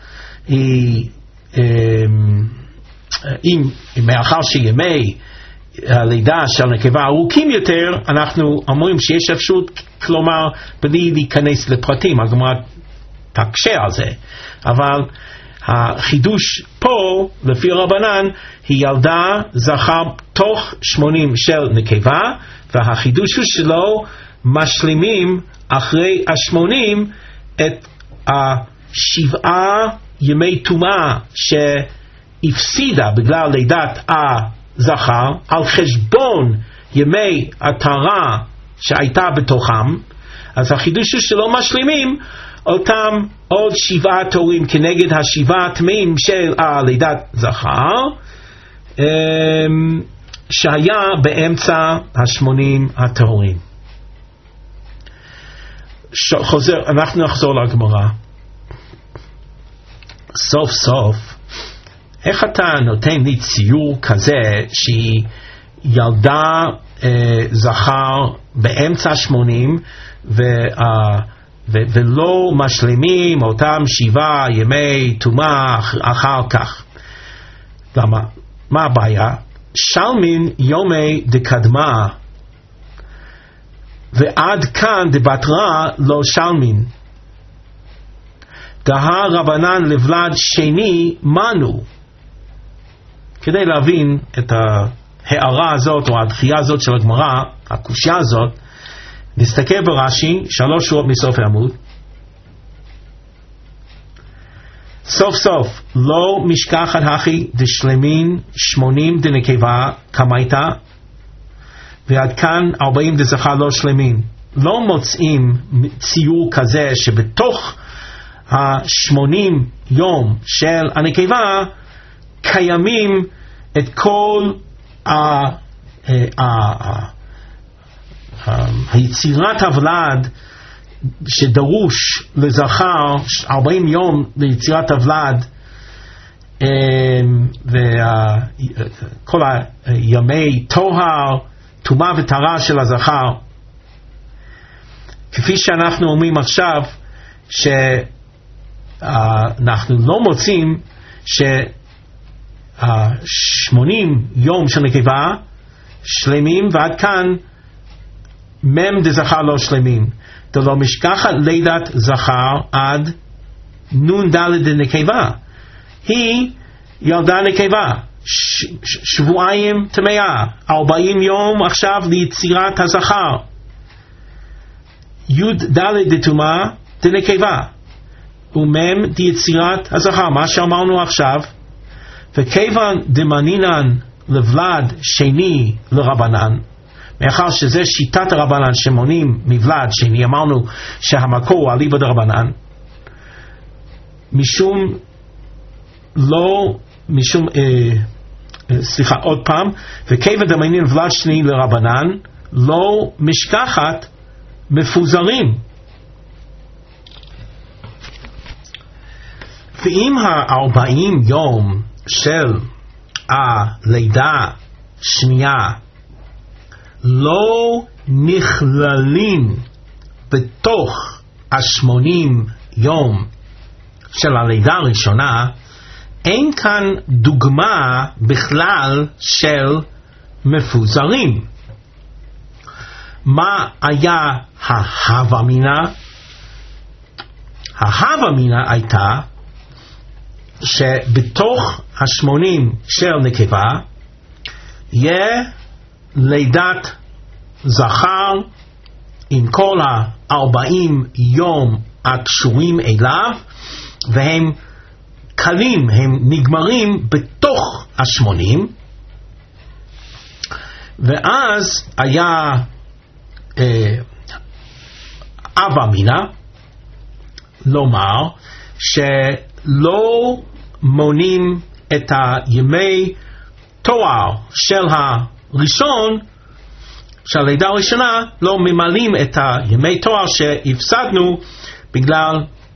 אם מאחר שימי הלידה של נקבה ארוכים יותר, אנחנו אומרים שיש אפשרות, כלומר בלי להיכנס לפרטים, הגמרא תקשה על זה, אבל החידוש פה לפי רבנן היא ילדה זכר תוך 80 של נקבה, והחידוש שלו משלימים אחרי 80 את 7 ימי טומאה שהפסידה בגלל לידת הזכר על חשבון ימי הטהרה שהייתה בתוכם. אז החידוש שלו משלימים אותם עוד 7 תורים כנגד 7 טמאים של לידת זכר שהיה באמצע 80 התורים. אנחנו נחזור לגמרא. סוף סוף, איך אתה נותן לי ציור כזה שהיא ילדה זכר באמצע 80 ולא משלימים אותם 7 ימי טומאה אחר כך? למה? מה הבעיה? שלמין יומי דקדמה ועד כאן דבטרה לא שלמין. דהה רבנן לבלד שני מנו. כדי להבין את ההערה הזאת או הדחייה הזאת של הגמרא, הקושיה הזאת, נסתכל ברש"י 3 שורות מסוף העמוד. סוף סוף לא משכחת הכי דשלמין 80 דנקבה כמייתה ועד כאן 40 דזכר לא שלמין. לא מוצאים ציור כזה שבתוך 80 יום של הנקבה קיימים את כל היצירת הוולד שדרוש לזכר 40 יום ליצירת הוולד וכל הימי טוהר טומאה וטהרה של הזכר, כפי שאנחנו אומרים עכשיו שאנחנו לא מוצאים ש80 יום של נקבה שלמים ועד כאן מם דזכר לא שלמים. דלא משכחת לידת זכר עד נון ד' דנקבה, היא ילדה נקבה שבועיים טמאה, 40 יום עכשיו ליצירת הזכר, י' ד' דטומאה דנקבה ומם דיצירת הזכר, מה שאמרנו עכשיו. וכיוון דמנינן לבלד שני לרבנן, מאחר שזה שיטת הרבנן שמונים מבלד שני, אמרנו שהמקור הוא אליבא דרבנן, עוד פעם, וכיוון דמנינן לבלד שני לרבנן לא משכחת מפוזרים. ואם 40 יום של הלידה שנייה לא נכללים בתוך 80 יום של הלידה הראשונה, אין כאן דוגמה בכלל של מפוזרים. מה היה ההווה מינה? ההווה מינה הייתה שבתוך 80 של נקבה יהיה לידת זכר עם כל 40 יום הקשורים אליו, והם קלים, הם נגמרים בתוך 80, ואז היה אבה מינה, לומר שלא מונים את הימי תואר של הראשון, של הלידה הראשונה, לא ממלאים את הימי תואר שהפסדנו בגלל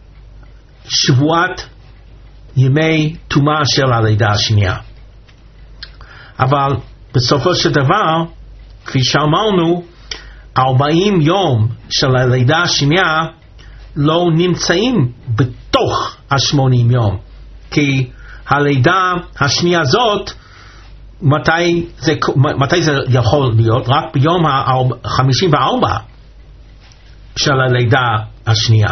שבועת ימי טומאה של הלידה השנייה. אבל בסופו של דבר, כפי שאמרנו, 40 יום של הלידה השנייה לא נמצאים בתוך ה-80 יום, כי הלידה השנייה הזאת, מתי זה יכול להיות? רק ביום ה-54 של הלידה השנייה.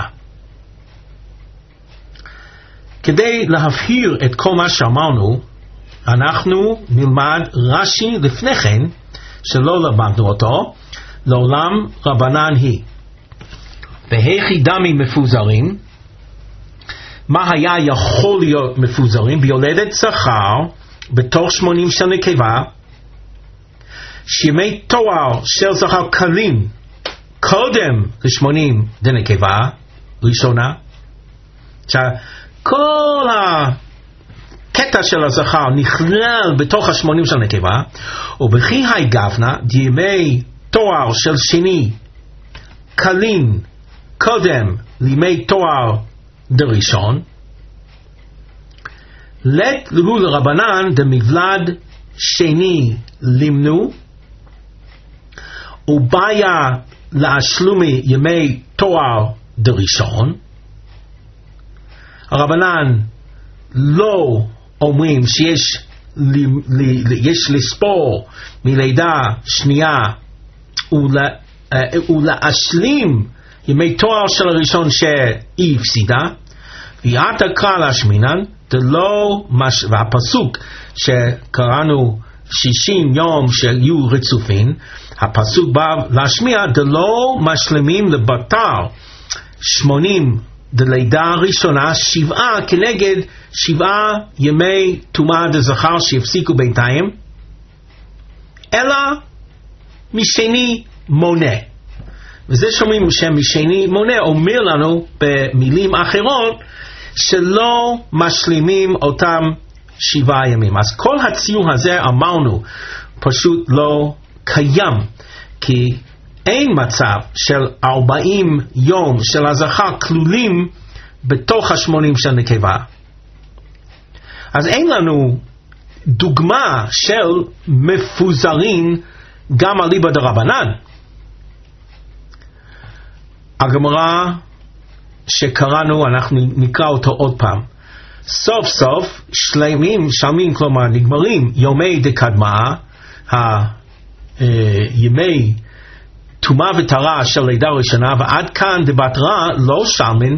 כדי להבהיר את כל מה שאמרנו, אנחנו נלמד רש"י לפני כן, שלא למדנו אותו, לעולם רבנן היא. והיכי דמי מפוזרים, מה היה יכול להיות מפוזרים? ביולדת זכר, בתוך 80 של נקבה, שימי תואר של זכר קלים, קודם ל-80 דנקבה, ראשונה. כל הקטע של הזכר נכלל בתוך ה-80 של נקבה, ובכי היי גבנה, דימי תואר של שני, קלים, קודם לימי תואר דראשון, לת לו לרבנן דמבלד שני לימנו, ובעיה להשלומי ימי תואר דראשון. הרבנן לא אומרים שיש לספור מלידה שנייה ולהשלים ימי תואר של הראשון שהיא הפסידה, ויעתה קרא להשמינן, והפסוק שקראנו 60 יום שיהיו רצופים, הפסוק בא להשמיע, דלא משלמים לבטר 80 דלידה ראשונה 7 כנגד 7 ימי טומאה דזכר שהפסיקו בינתיים, אלא משני מונה. וזה שומעים שמשני מונה אומר לנו במילים אחרות שלא משלימים אותם 7 ימים. אז כל הציור הזה אמרנו פשוט לא קיים, כי אין מצב של 40 יום של הזכר כלולים בתוך ה-80 של נקבה. אז אין לנו דוגמה של מפוזרים גם על ליבא דרבנן. הגמרא שקראנו, אנחנו נקרא אותו עוד פעם. סוף סוף שלמים, כלומר נגמרים יומי דקדמה, ימי טומאה וטהרה של לידה ראשונה, ועד כאן דבטרה לא שלמים,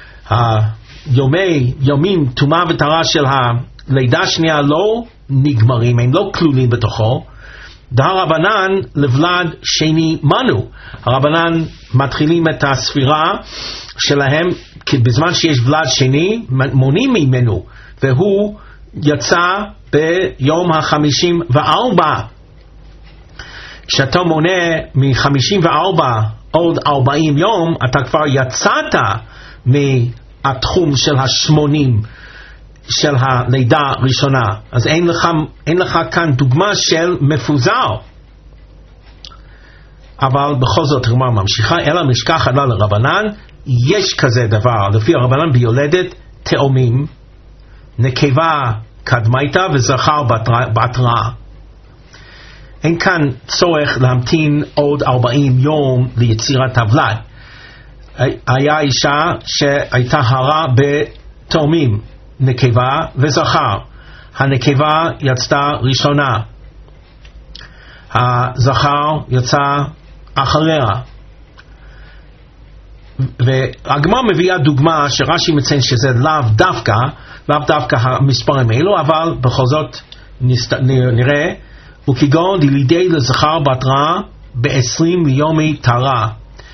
יומים טומאה וטהרה של הלידה השנייה לא נגמרים, הם לא כלולים בתוכו. דהרבנן לבלד שני מנו, הרבנן מתחילים את הספירה שלהם בזמן שיש ולד שני, מונים ממנו, והוא יצא ביום ה-54. כשאתה מונה מ-54 עוד 40 יום, אתה כבר יצאת מהתחום של ה-80 של הלידה הראשונה. אז אין לך כאן דוגמה של מפוזר. אבל בכל זאת הגמרא ממשיכה, אלא משכח עלה לרבנן, יש כזה דבר, לפי הרבנן ביולדת תאומים, נקבה קדמייתא וזכר בתרא. אין כאן צורך להמתין עוד 40 יום ליצירת הוולד. היה אישה שהייתה הרה בתאומים, נקבה וזכר. הנקבה יצאה ראשונה, הזכר יצא אחריה. והגמרא מביאה דוגמה שרש"י מציין שזה לאו דווקא המספרים האלו, אבל בכל זאת נראה, וכגון דלידי לזכר בתרא ב-20 יומי טהרה.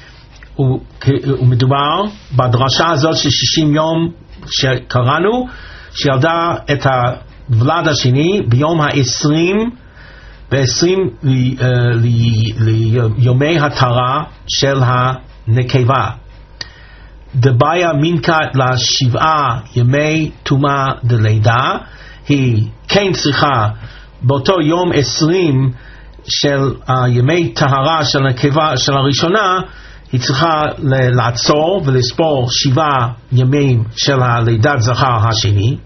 ומדובר בדרשה הזאת של 60 יום שקראנו, שילדה את הוולד השני ביום ה-20 ב-20 ליומי הטהרה של נקבה. דבעיה מינקת לה 7 ימי טומאה דלידה, היא כן צריכה באותו יום 20 של ימי טהרה של הנקבה של הראשונה, היא צריכה לעצור ולספור 7 ימים של הלידת זכר השני.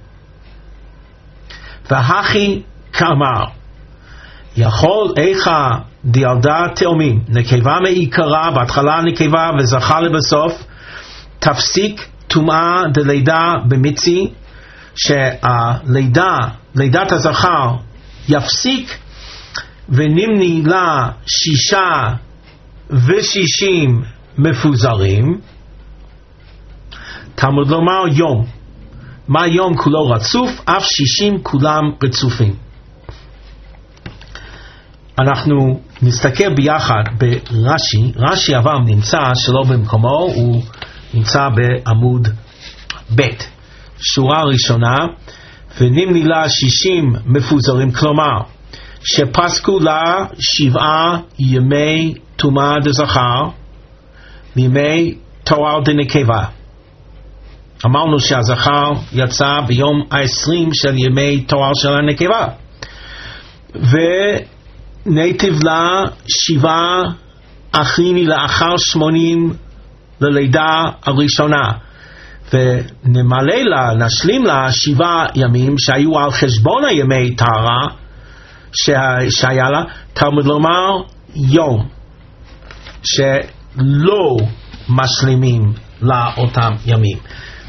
והכי כאמר, יכול איכה דילדה תאומים, נקבה מעיקרה, בהתחלה נקבה וזכר לבסוף, תפסיק טומאה דלידה במיצי, לידת הזכר יפסיק ונמני לה 66 מפוזרים. תלמוד לומר יום, מה יום כולו רצוף, אף 60 כולם רצופים. אנחנו נסתכל ביחד ברש"י. רש"י אבל נמצא שלא במקומו, הוא נמצא בעמוד ב', שורה ראשונה, ונמני לה 60 מפוזרים, כלומר שפסקו לה 7 ימי טומאה דזכר מימי תואר דנקבה. אמרנו שהזכר יצא ביום ה-20 של ימי תואר של הנקבה, וניטיב לה 7 אחריני לאחר 80 ללידה הראשונה, ונמלא לה, נשלים לה 7 ימים שהיו על חשבון הימי טהרה שהיה לה. תלמוד לומר יום שלא משלימים לאותם ימים.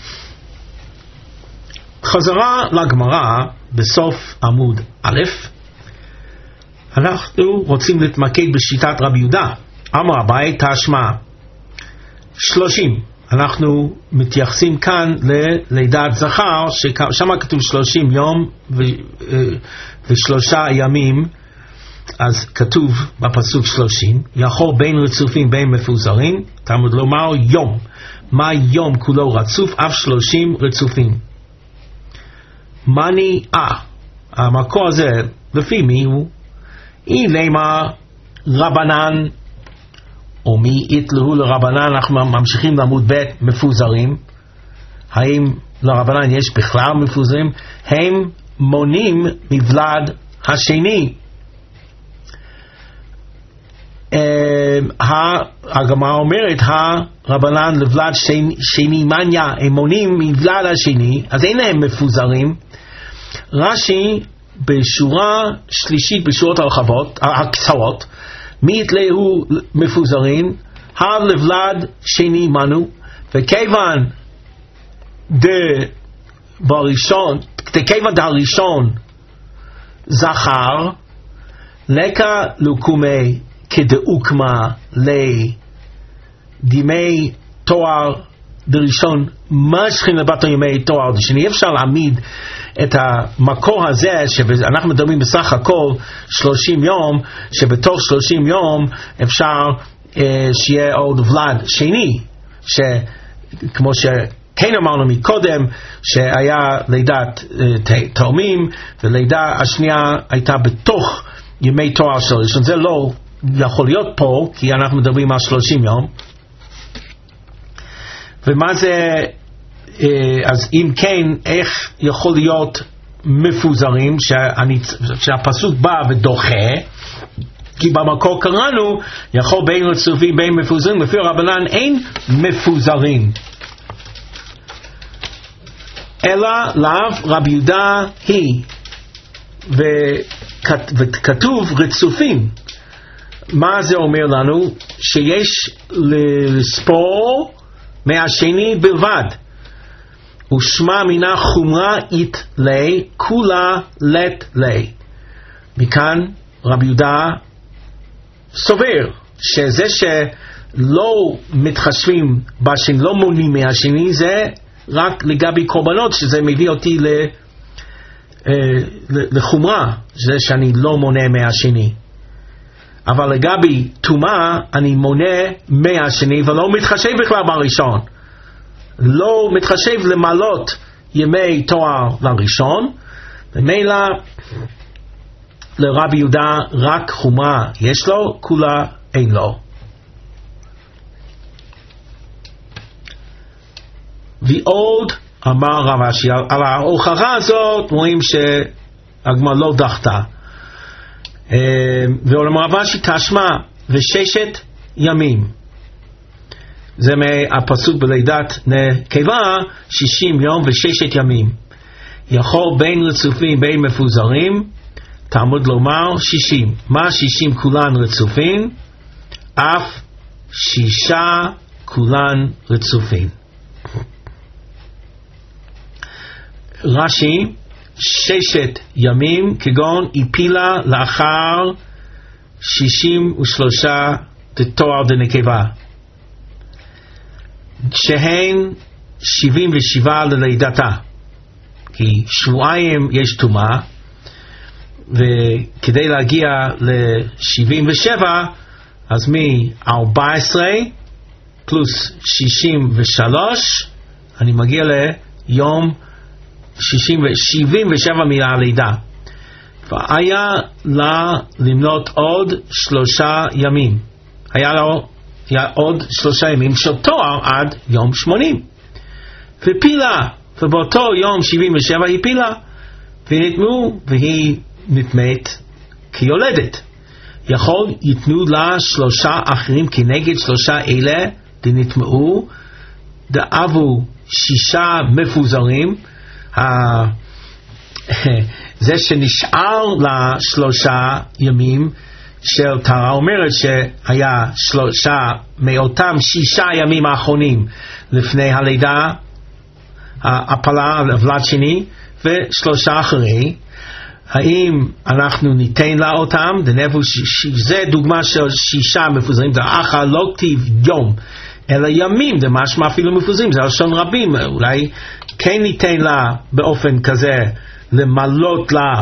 חזרה לגמרא בסוף עמוד א', אנחנו רוצים להתמקד בשיטת רבי יהודה. אמר אביי תשמע 30. אנחנו מתייחסים כאן ללידת זכר, ששם כתוב 30 יום ו3 ימים, אז כתוב בפסוק 30, יכול בין רצופים בין מפוזרים. תלמוד לומר יום, מה יום כולו רצוף, אף 30 רצופים. מני המקור הזה לפי מי הוא? למה רבנן, או מי יתלהו לרבנן. אנחנו ממשיכים לעמוד ב', מפוזרים. האם לרבנן יש בכלל מפוזרים? הם מונים מבלד השני. הגמרא אומרת הרבנן לבלד שני מניה, הם מונים מבלד השני, אז אין להם מפוזרים. רש"י בשורה שלישית בשורות הרחבות הקצרות, מי יתלהו מפוזרים, לבלד שני מנו, וכיוון דהראשון זכר, לקה לוקומי כדאוקמה לדימי תואר דראשון משכין לבטו ימי תואר דשני. אפשר להעמיד את המקור הזה שאנחנו מדברים בסך הכל 30 יום, שבתוך 30 יום אפשר שיהיה עוד ולד שני, שכמו שכן אמרנו מקודם, שהיה לידת תאומים, ולידה השנייה הייתה בתוך ימי תואר של ראשון. זה לא יכול להיות פה, כי אנחנו מדברים על 30 יום. ומה זה, אז אם כן, איך יכול להיות מפוזרים שהפסוק בא ודוחה? כי במקור קראנו יכול בין רצופים בין מפוזרים, לפי רבנן אין מפוזרים, אלא לאו רבי יהודה היא, וכתוב רצופים. מה זה אומר לנו? שיש לספור מהשני בלבד, ושמע מינה חומרה אית לי כולה לת לי. מכאן רבי יהודה סובר שזה שלא מתחשבים בשני, לא מונים מהשני, זה רק לגבי קורבנות, שזה מביא אותי לחומרה, זה שאני לא מונה מהשני. אבל לגבי טומאה אני מונה מהשני ולא מתחשב בכלל בראשון, לא מתחשב למלות ימי תואר לראשון. ומילא לרבי יהודה רק חומרה יש לו, כולה אין לו. ועוד אמר רב אשי, על ההוכחה הזאת רואים שהגמרא לא דחתה. ואומר רב אשי תשמע, וששת ימים, זה מהפסוק בלידת נקבה, 60 יום וששת ימים, יכול בין רצופים בין מפוזרים, תלמוד לומר 60. מה 60 כולן רצופים? אף 6 כולן רצופים. רש"י, ששת ימים כגון הפילה לאחר 63 תואר דנקבה, שהן 77 ללידתה, כי שבועיים יש טומאה, וכדי להגיע ל-77 אז מ-14 פלוס 63 אני מגיע ליום 77 מהלידה. והיה לה למנות עוד 3 ימים, היה עוד 3 ימים של תואר עד יום 80, ופילה, ובאותו יום 77 היא פילה ונתמו, והיא נטמאת כיולדת. יכול יתנו לה 3 אחרים כנגד 3 אלה דנטמאו, דאבו 6 מפוזרים. זה שנשאר לה 3 ימים של טהרה אומרת שהיה 3 מאותם 6 ימים האחרונים לפני הלידה, הפלה לבלד שני, ו3 אחרי. האם אנחנו ניתן לה אותם? זה דוגמה של 6 מפוזרים, זה אחר לא כתיב יום אלא ימים, זה משמע אפילו מפוזרים, זה לשון רבים. אולי כן ניתן לה באופן כזה למלות לה,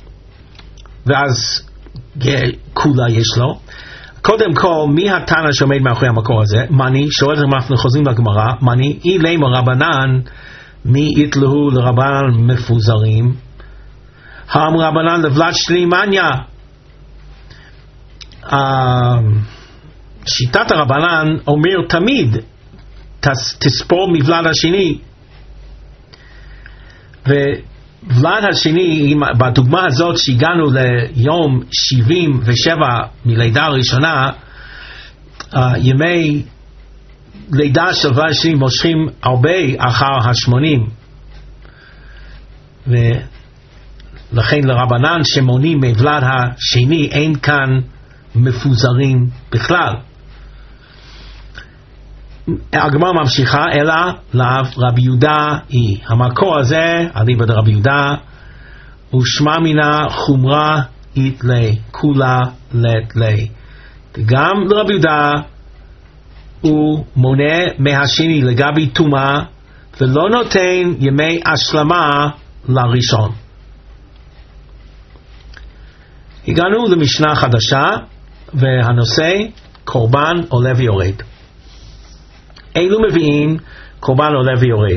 ואז כולה יש לו. קודם כל, מי התנא שעומד מאחורי המקור הזה? מני, שואל אנחנו חוזרים לגמרא, מני, אי לימה רבנן, מי יתלהו לרבנן מפוזרים? העם רבנן לבלת שלי מניה. שיטת הרבנן אומר תמיד תספור מבלד השני, ובלד השני בדוגמה הזאת שהגענו ליום 77 מלידה הראשונה, ימי לידה של ולד השני מושכים הרבה אחר 80, ולכן לרבנן שמונים מבלד השני אין כאן מפוזרים בכלל. הגמרא ממשיכה, אלא רבי יהודה היא. המקור הזה, אליבא דרבי יהודה, ושמע מינה חומרה אית לי, כולה לת לי. וגם לרבי יהודה הוא מונה מהשני לגבי טומאה, ולא נותן ימי השלמה לראשון. הגענו למשנה חדשה, והנושא קורבן עולה ויורד. אילו מביאים קורבן עולה ויורד?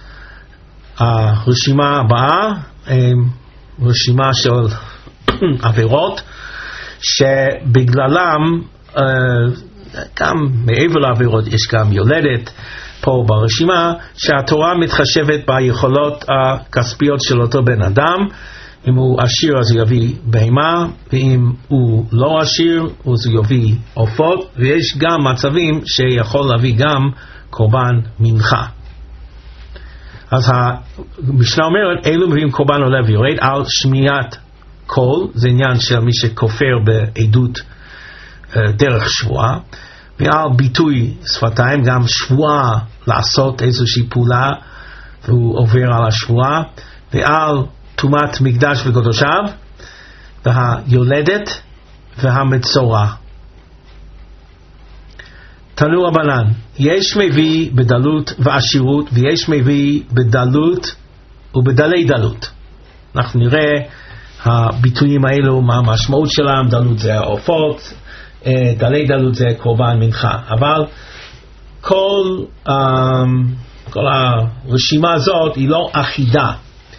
הרשימה הבאה, רשימה של עבירות שבגללם, גם מעבר לעבירות יש גם יולדת פה ברשימה, שהתורה מתחשבת ביכולות הכספיות של אותו בן אדם. אם הוא עשיר אז הוא יביא בהמה, ואם הוא לא עשיר אז הוא יביא עופות, ויש גם מצבים שיכול להביא גם קורבן מנחה. אז המשנה אומרת, אלו מביאים קורבן עולה ויורד על שמיעת קול, זה עניין של מי שכופר בעדות דרך שבועה, ועל ביטוי שפתיים, גם שבועה לעשות איזושהי פעולה והוא עובר על השבועה, ועל תומת מקדש וקדושיו, והיולדת והמצורע. תנו רבנן, יש מביא בדלות ועשירות, ויש מביא בדלות ובדלי דלות. אנחנו נראה הביטויים האלו, מה המשמעות שלהם. דלות זה העופות, דלי דלות זה קורבן מנחה. אבל כל הרשימה הזאת היא לא אחידה.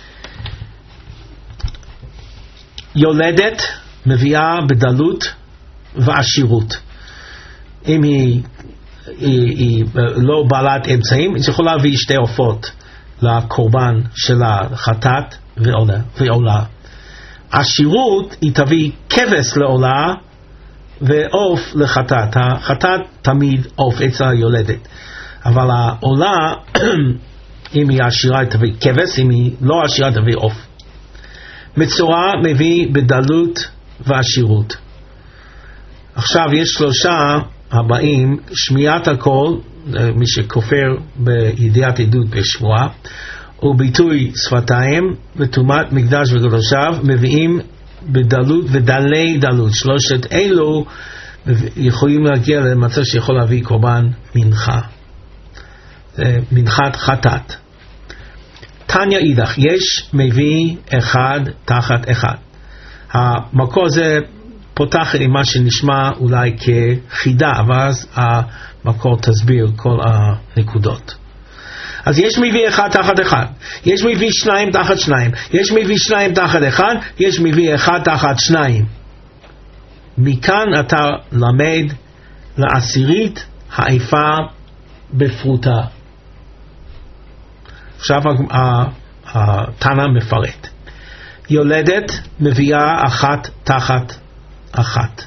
יולדת מביאה בדלות ועשירות. אם היא היא לא בעלת אמצעים, היא יכולה להביא 2 עופות לקורבן של החטאת ועולה. עשירות היא תביא כבש לעולה ועוף לחטאת. החטאת תמיד עוף אצל היולדת, אבל העולה אם היא עשירה היא תביא כבש, אם היא לא עשירה תביא עוף. מצורע מביא בדלות ועשירות. עכשיו יש 3 הבאים: שמיעת הקול, מי שכופר בידיעת עדות בשבועה, וביטוי שפתיים וטומאת מקדש וקדושיו מביאים בדלות ודלי דלות. 3 אלו יכולים להגיע למצב שיכול להביא קורבן מנחה, מנחת חטאת. תניא אידך, יש מביא אחד תחת אחד. המקור הזה פותח עם מה שנשמע אולי כחידה, אבל אז המקור תסביר כל הנקודות. אז יש מביא אחד תחת אחד, יש מביא 2 תחת 2, יש מביא 2 תחת 1, יש מביא 1 תחת 2. מכאן אתה למד לעשירית העיפה בפרוטה. עכשיו התנא מפרט. יולדת מביאה 1 תחת 1.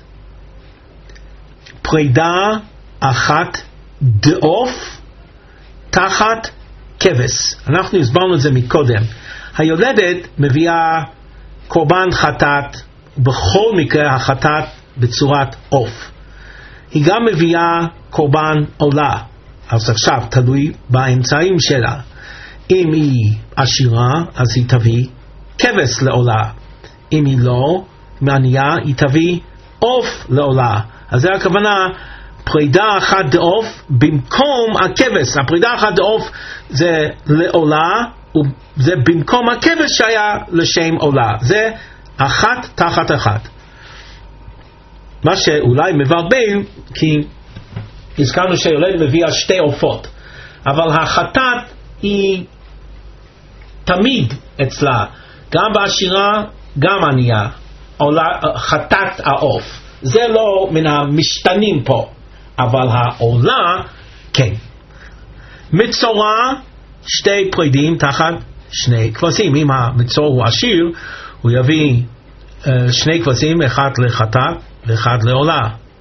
פרידה 1 דעוף תחת כבש. אנחנו הסברנו את זה מקודם. היולדת מביאה קורבן חטאת, בכל מקרה החטאת בצורת עוף. היא גם מביאה קורבן עולה. אז עכשיו תלוי באמצעים שלה. אם היא עשירה אז היא תביא כבש לעולה. אם היא לא מענייה היא תביא עוף לעולה. אז זה הכוונה פרידה 1 דעוף במקום הכבש. הפרידה 1 דעוף זה לעולה, זה במקום הכבש שהיה לשם עולה. זה 1 תחת 1. מה שאולי מבלבל, כי הזכרנו שיולדת מביאה 2 עופות, אבל החטאת היא תמיד אצלה, גם בעשירה גם ענייה, חטאת העוף. זה לא מן המשתנים פה, אבל העולה כן. מצורע 2 פרידים תחת 2 כבשים. אם המצורע הוא עשיר, הוא יביא 2 כבשים, 1 לחטאת ו1 לעולה.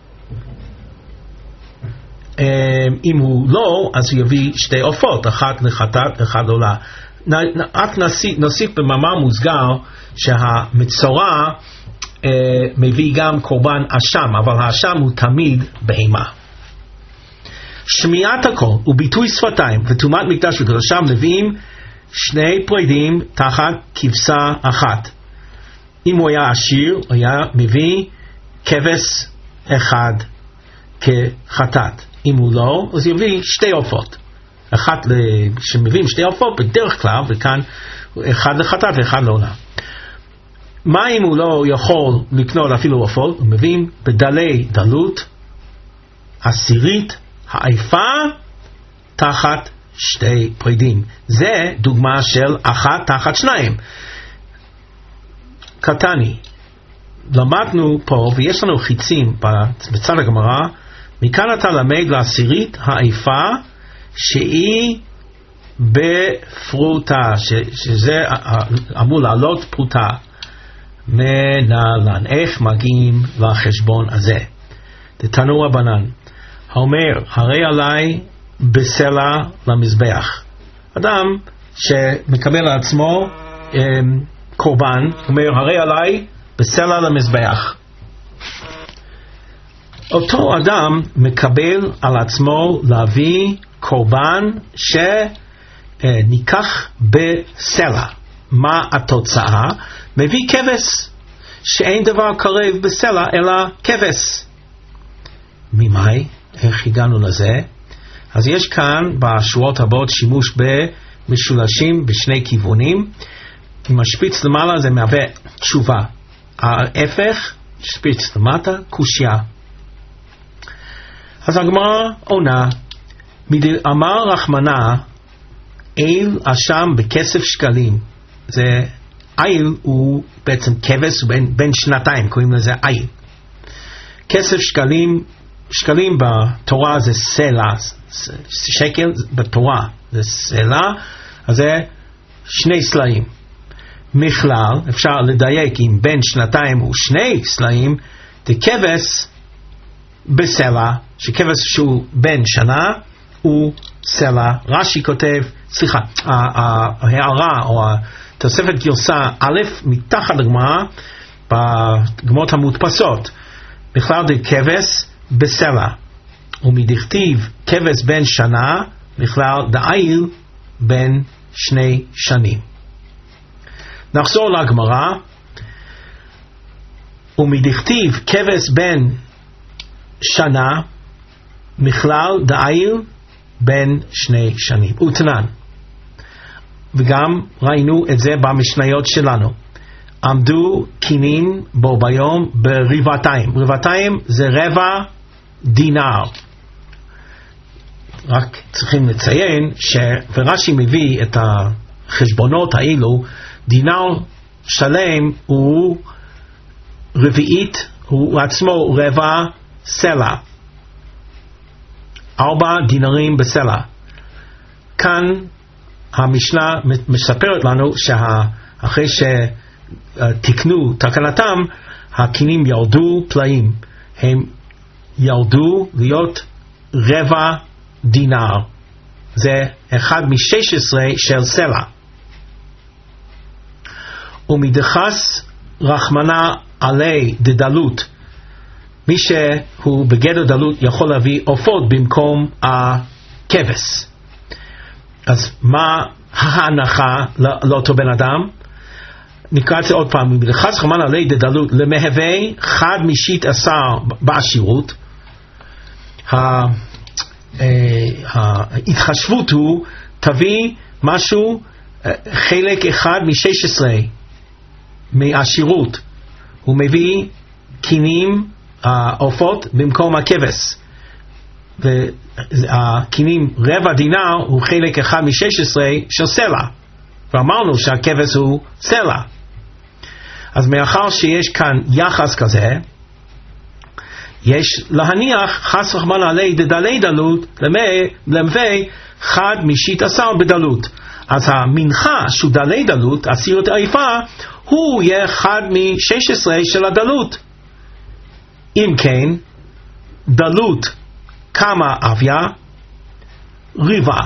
אם הוא לא, אז הוא יביא 2 עופות, 1 לחטאת ו1 לעולה. רק נוסיף במאמר מוסגר שהמצורע מביא גם קורבן אשם, אבל האשם הוא תמיד בהמה. שמיעת הקול וביטוי שפתיים וטומאת מקדש וקדושיו מביאים 2 פרידים תחת כבשה 1. אם הוא היה עשיר, הוא היה מביא כבש 1 כחטאת. אם הוא לא, אז יביא 2 עופות. שמביאים 2 עופות בדרך כלל, וכאן 1 לחטאת ו1 לעולה. מה אם הוא לא יכול לקנות אפילו עופות? הוא מביאים בדלי דלות, עשירית העיפה תחת 2 פרידים. זה דוגמה של 1 תחת 2. קטני, למדנו פה ויש לנו חיצים בצד הגמרא. מכאן אתה למד לעשירית העיפה שהיא בפרוטה, שזה אמור לעלות פרוטה. מנהלן, איך מגיעים לחשבון הזה? תתנו רבנן, האומר הרי עליי בסלע למזבח. אדם שמקבל על עצמו קורבן, אומר הרי עליי בסלע למזבח. אותו אדם מקבל על עצמו להביא קורבן שניקח בסלע. מה התוצאה? מביא כבש, שאין דבר קרב בסלע אלא כבש. ממאי? איך הגענו לזה? אז יש כאן בשורות הבאות שימוש במשולשים בשני כיוונים. עם השפיץ למעלה זה מהווה תשובה, ההפך שפיץ למטה קושיה. אז הגמרא עונה, אמר רחמנה איל אשם בכסף שקלים. זה איל הוא בעצם כבש, הוא בן 2, קוראים לזה איל. כסף שקלים שקלים בתורה זה סלע, שקל בתורה זה סלע, אז זה 2 סלעים. מכלל, אפשר לדייק אם בין 2 הוא 2 סלעים, כבש בסלע, שכבש שהוא בין שנה הוא סלע. רש"י כותב, סליחה, ההערה או התוספת גרסה א' מתחת לגמרא בגמרות המודפסות, בכלל כבש בסלע, ומדכתיב כבש בין שנה, בכלל דאיל בין 2 שנים. נחזור לגמרא, ומדכתיב כבש בין שנה, בכלל דאיל בין 2 שנים. ותנן, וגם ראינו את זה במשניות שלנו, עמדו קינים בו ביום ברבעתיים. רבעתיים זה רבע דינר. רק צריכים לציין ורש"י מביא את החשבונות האלו, דינר שלם הוא רביעית, הוא עצמו רבע סלע, 4 דינרים בסלע. כאן המשנה מספרת לנו שאחרי שתקנו תקנתם, הקינים ירדו פלאים, הם ירדו להיות רבע דינר, זה 1/16 של סלע. ומדחס רחמנה עלי דדלות, מי שהוא בגדר דלות יכול להביא עופות במקום הכבש. אז מה ההנחה לאותו בן אדם? נקרא את זה עוד פעם, מדחס רחמנה עלי דדלות למהווה 1/10 בעשירות. ההתחשבות הוא תביא משהו חלק 1/16 מהשירות, הוא מביא קינים, עופות במקום הכבש, והקינים רבע דינר הוא חלק 1/16 של סלע, ואמרנו שהכבש הוא סלע. אז מאחר שיש כאן יחס כזה, יש להניח חס רחמנא עלי דדלי דלות למהווה 1/16 בדלות. אז המנחה שהוא דלי דלות, עשירת עייפה, הוא יהיה 1/16 של הדלות. אם כן, דלות כמה אביה? רבע.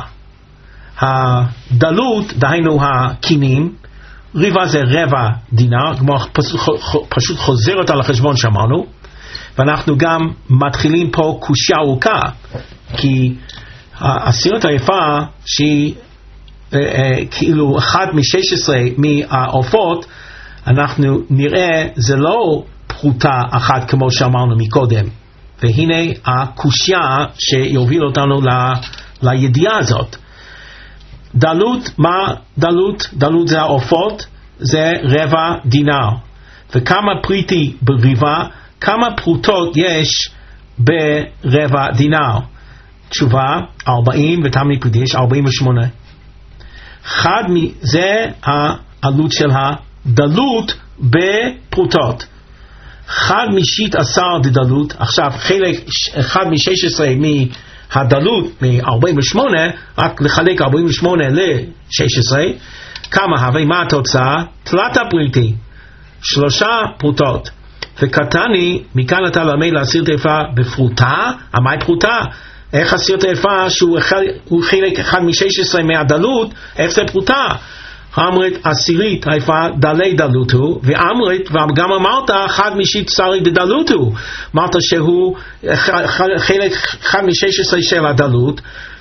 הדלות, דהיינו הקינים, רבע זה רבע דינר, כמו פשוט חוזרת על החשבון שאמרנו, ואנחנו גם מתחילים פה קושיה ארוכה, כי עשירת עייפה שהיא כאילו 1/16 מהעופות, אנחנו נראה זה לא פרוטה אחת כמו שאמרנו מקודם, והנה הקושיה שיוביל אותנו לידיעה הזאת. דלות, מה דלות? דלות זה העופות, זה רבע דינר. וכמה פריטי ברבע, כמה פרוטות יש ברבע דינר? תשובה 40, ותמי פריטי יש 48. אחד מזה העלות של הדלות בפרוטות. 1/16 דלות, עכשיו חלק 1/16 מהדלות מ-48, רק לחלק 48 ל-16, כמה הווה? מה התוצאה? תלת הפריטי, 3 פרוטות. וקטני, מכאן אתה למד לעשירת עייפה בפרוטה. המאי פרוטה? איך עשירת עייפה שהוא חלק 1/16 מהדלות, איך זה פרוטה? אמרת עשירית עייפה דלי דלות הוא, ואמרת, וגם אמרת 1/16 דלות הוא, אמרת שהוא חלק 1/16 של הדלות.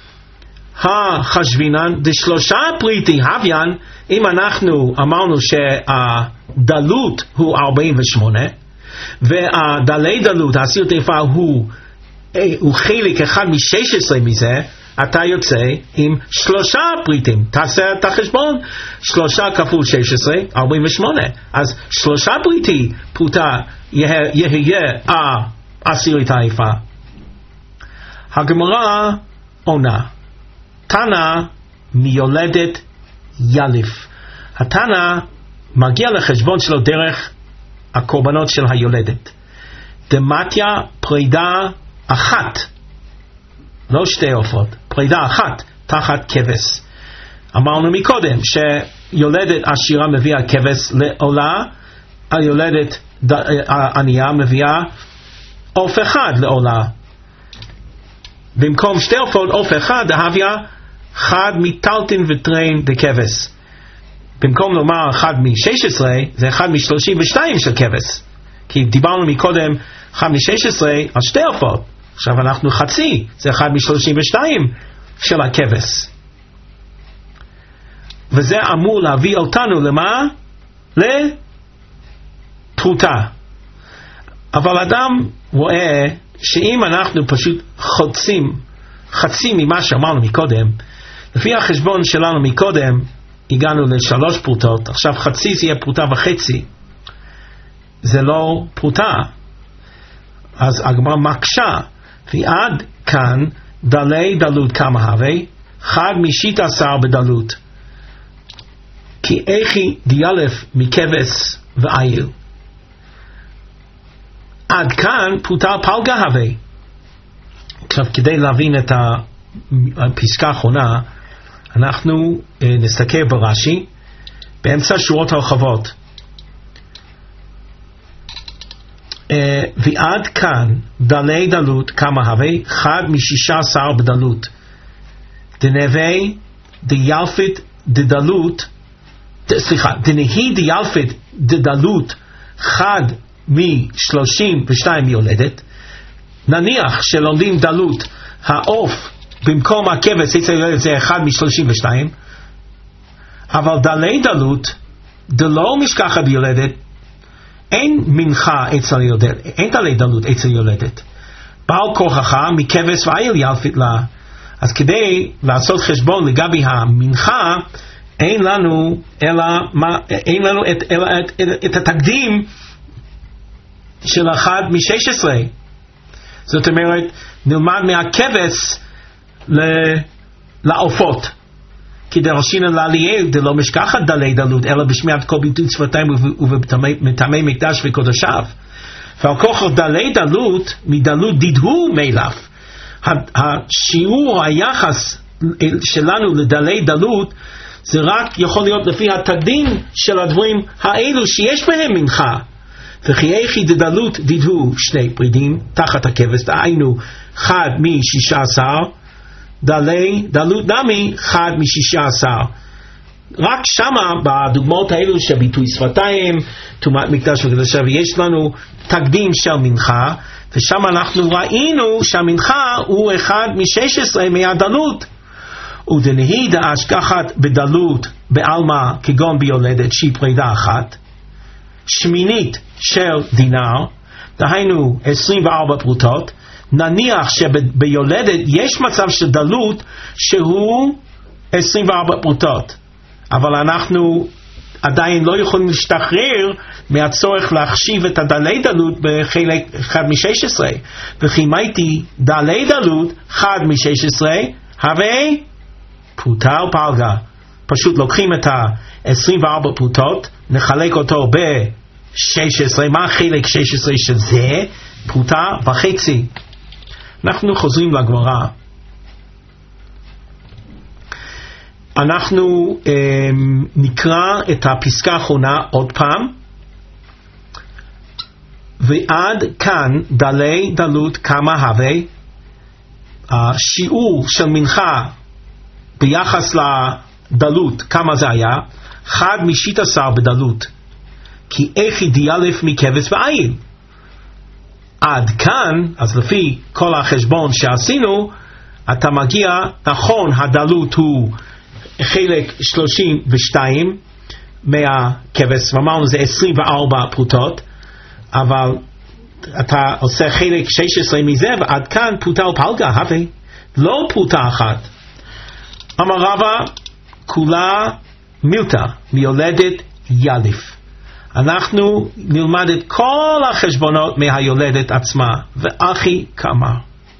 החשבינן ד3 פריטי הוויין, אם אנחנו אמרנו שהדלות הוא 48 והדלי דלות, עשירת עייפה הוא חלק 1/16 מזה, אתה יוצא עם 3 פריטים. תעשה את החשבון, 3 כפול 16, 48. אז 3 פריטי פרוטה יהיה עשירית עייפה. הגמרא עונה, תנא מיולדת יליף. התנא מגיע לחשבון שלו דרך הקורבנות של היולדת. דמתיה פרידה אחת, לא שתי עופות, פרידה אחת תחת כבש. אמרנו מקודם שיולדת עשירה מביאה כבש לעולה, היולדת ענייה מביאה עוף אחד לעולה. במקום שתי עופות, עוף אחד, דהביה חד מטלטין וטרין דכבש. במקום לומר אחד מ-16, זה אחד מ-32 של כבש. כי דיברנו מקודם אחד מ-16 על שתי עופות. עכשיו אנחנו חצי, זה אחד מ-32 של הכבש. וזה אמור להביא אותנו למה? לפרוטה. אבל אדם רואה שאם אנחנו פשוט חצי ממה שאמרנו מקודם, לפי החשבון שלנו מקודם, הגענו ל3 פרוטות, עכשיו חצי זה יהיה פרוטה וחצי. זה לא פרוטה. אז הגמרא מקשה, ועד כאן דלי דלות כמה הווה, חד מ-16 בדלות. כי איכי דיאלף מכבש ואיל. עד כאן פרוטה פלגה הווה. עכשיו כדי להבין את הפסקה האחרונה, אנחנו נסתכל ברש"י באמצע שורות הרחבות. ועד כאן דלי דלות כמה הווה, חד מ-16 בדלות. דנהי דיאלפית דדלות, סליחה, דנהי דיאלפית דדלות חד מ-32 יולדת. נניח שלומדים דלות, העוף במקום הכבש זה אחד מ-32, אבל דלי דלות, דלא משכחת יולדת, אין מנחה אצל יולדת, אין דלי דלות אצל יולדת. בעל כוחך מכבש ואיל ילפית לה. אז כדי לעשות חשבון לגבי המנחה, אין לנו את התקדים של אחד מ-16. זאת אומרת, נלמד מהכבש לעופות. כי דרשינה לעליאל דלא משכחת דלי דלות, אלא בשמיעת כל ביטוי שפתיים ובטמאי מקדש וקודשיו. ועל כוח דלי דלות, מדלות דידהו מילף. השיעור, היחס שלנו לדלי דלות, זה רק יכול להיות לפי התקדים של הדברים האלו שיש בהם מנחה. וכי איכי דדלות דידהו 2 פרידים תחת הכבש, דהיינו חד מ-16, דלות נמי חד מ-16. רק שמה בדוגמאות האלו של ביטוי שפתיים, טומאת מקדש וקדשה, ויש לנו תקדים של מנחה, ושם אנחנו ראינו שהמנחה הוא אחד מ-16 מהדלות. ודנהי דאשכחת בדלות בעלמא כגון ביולדת שהיא פרידה אחת, שמינית של דינר, דהיינו 24 פרוטות. נניח שביולדת יש מצב של דלות שהוא 24 פרוטות, אבל אנחנו עדיין לא יכולים להשתחרר מהצורך להחשיב את הדלי דלות בחלק 1 מ-16. וכי מייתי דלי דלות 1 מ-16 הווה פרוטה ופלגה. פשוט לוקחים את ה-24 פרוטות, נחלק אותו ב-16. מה חלק 16 של זה? פרוטה וחצי. אנחנו חוזרים לגמרא. אנחנו נקרא את הפסקה האחרונה עוד פעם. ועד כאן דלי דלות כמה הווה, השיעור של מנחה ביחס לדלות כמה זה היה, חד מ-16 בדלות, כי איכי דיאלף מכבש ואיל. עד כאן, אז לפי כל החשבון שעשינו, אתה מגיע, נכון, הדלות הוא חלק 32 מהכבש, ואמרנו זה 24 פרוטות, אבל אתה עושה חלק 16 מזה, ועד כאן פרוטה ופלגה הווה, לא פרוטה אחת. אמר רבא, כולה מילתא, מיולדת יליף. אנחנו נלמד את כל החשבונות מהיולדת עצמה, ואחי כמה.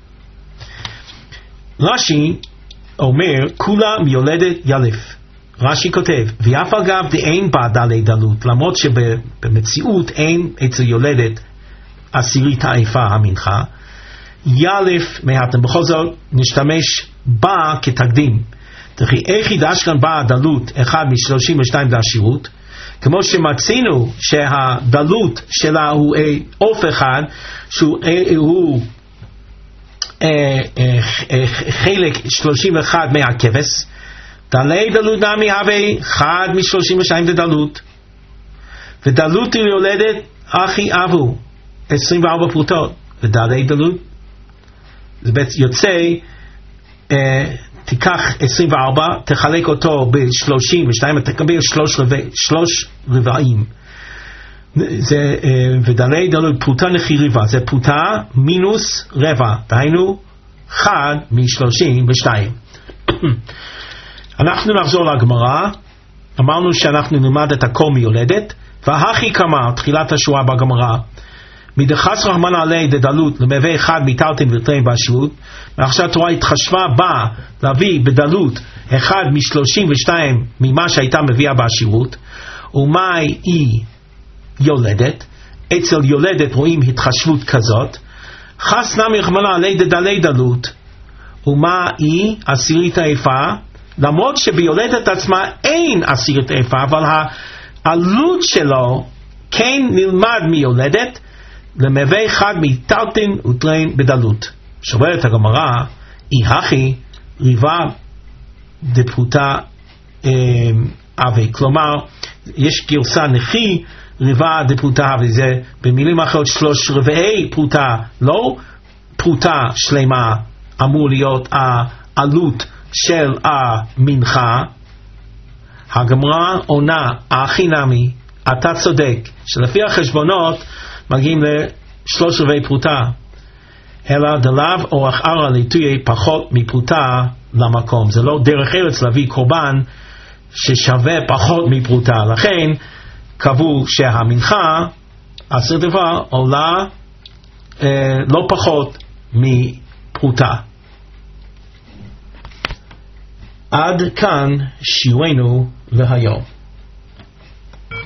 רש"י אומר, כולה מיולדת יליף. רש"י כותב, ואף אגב דאין בה דלי דלות, למרות שבמציאות אין אצל יולדת עשירית העיפה המנחה, יאלף מהתם. בכל זאת נשתמש בה כתקדים. תכי איך ידש כאן בה הדלות אחד מ-32 לעשירות, כמו שמצינו שהדלות שלה הוא אוף אחד שהוא חלק 31 מהכבש, דלי דלות נמי הווה אחד מ-32 דלות, ודלות היא יולדת אחי אבו 24 פרוטות, ודלי דלות זה בעצם יוצא תיקח 24 תחלק אותו ב-32 תקבל 3 רבעים, זה ודלי דלות פרוטה נכי רבע, זה פרוטה מינוס רבע, דהיינו 1 מ-32. אנחנו נחזור לגמרא. אמרנו שאנחנו נלמד את הכל מיולדת, והכי כמה תחילת השורה בגמרא מדחס רחמנא עלי דדלות למהווה אחד מיטלטלין ורטלין בעשירות, ועכשיו התורה התחשבה בה להביא בדלות אחד מ-32 ממה שהייתה מביאה בעשירות. ומה היא יולדת? אצל יולדת רואים התחשבות כזאת, חס נמי רחמנא עלי דדלי דלות, ומה היא עשירית האיפה, למרות שביולדת עצמה אין עשירית האיפה, אבל העלות שלו כן נלמד מיולדת למהווה אחד מיטלטלין ורטלין בדלות. שוברת הגמרא, אי הכי ריבה דפרוטה אבי, כלומר יש גרסה נכי ריבה דפרוטה אבי, זה במילים אחרות 3 רבעי פרוטה, לא פרוטה שלמה אמור להיות העלות של המנחה. הגמרא עונה, אחי נמי, אתה צודק שלפי החשבונות מגיעים ל3 רבעי פרוטה, אלא דלאו אורח ערא ליטויי פחות מפרוטה למקום. זה לא דרך ארץ להביא קורבן ששווה פחות מפרוטה, לכן קבעו שהמנחה עשר דבר עולה לא פחות מפרוטה. עד כאן שיעורנו להיום.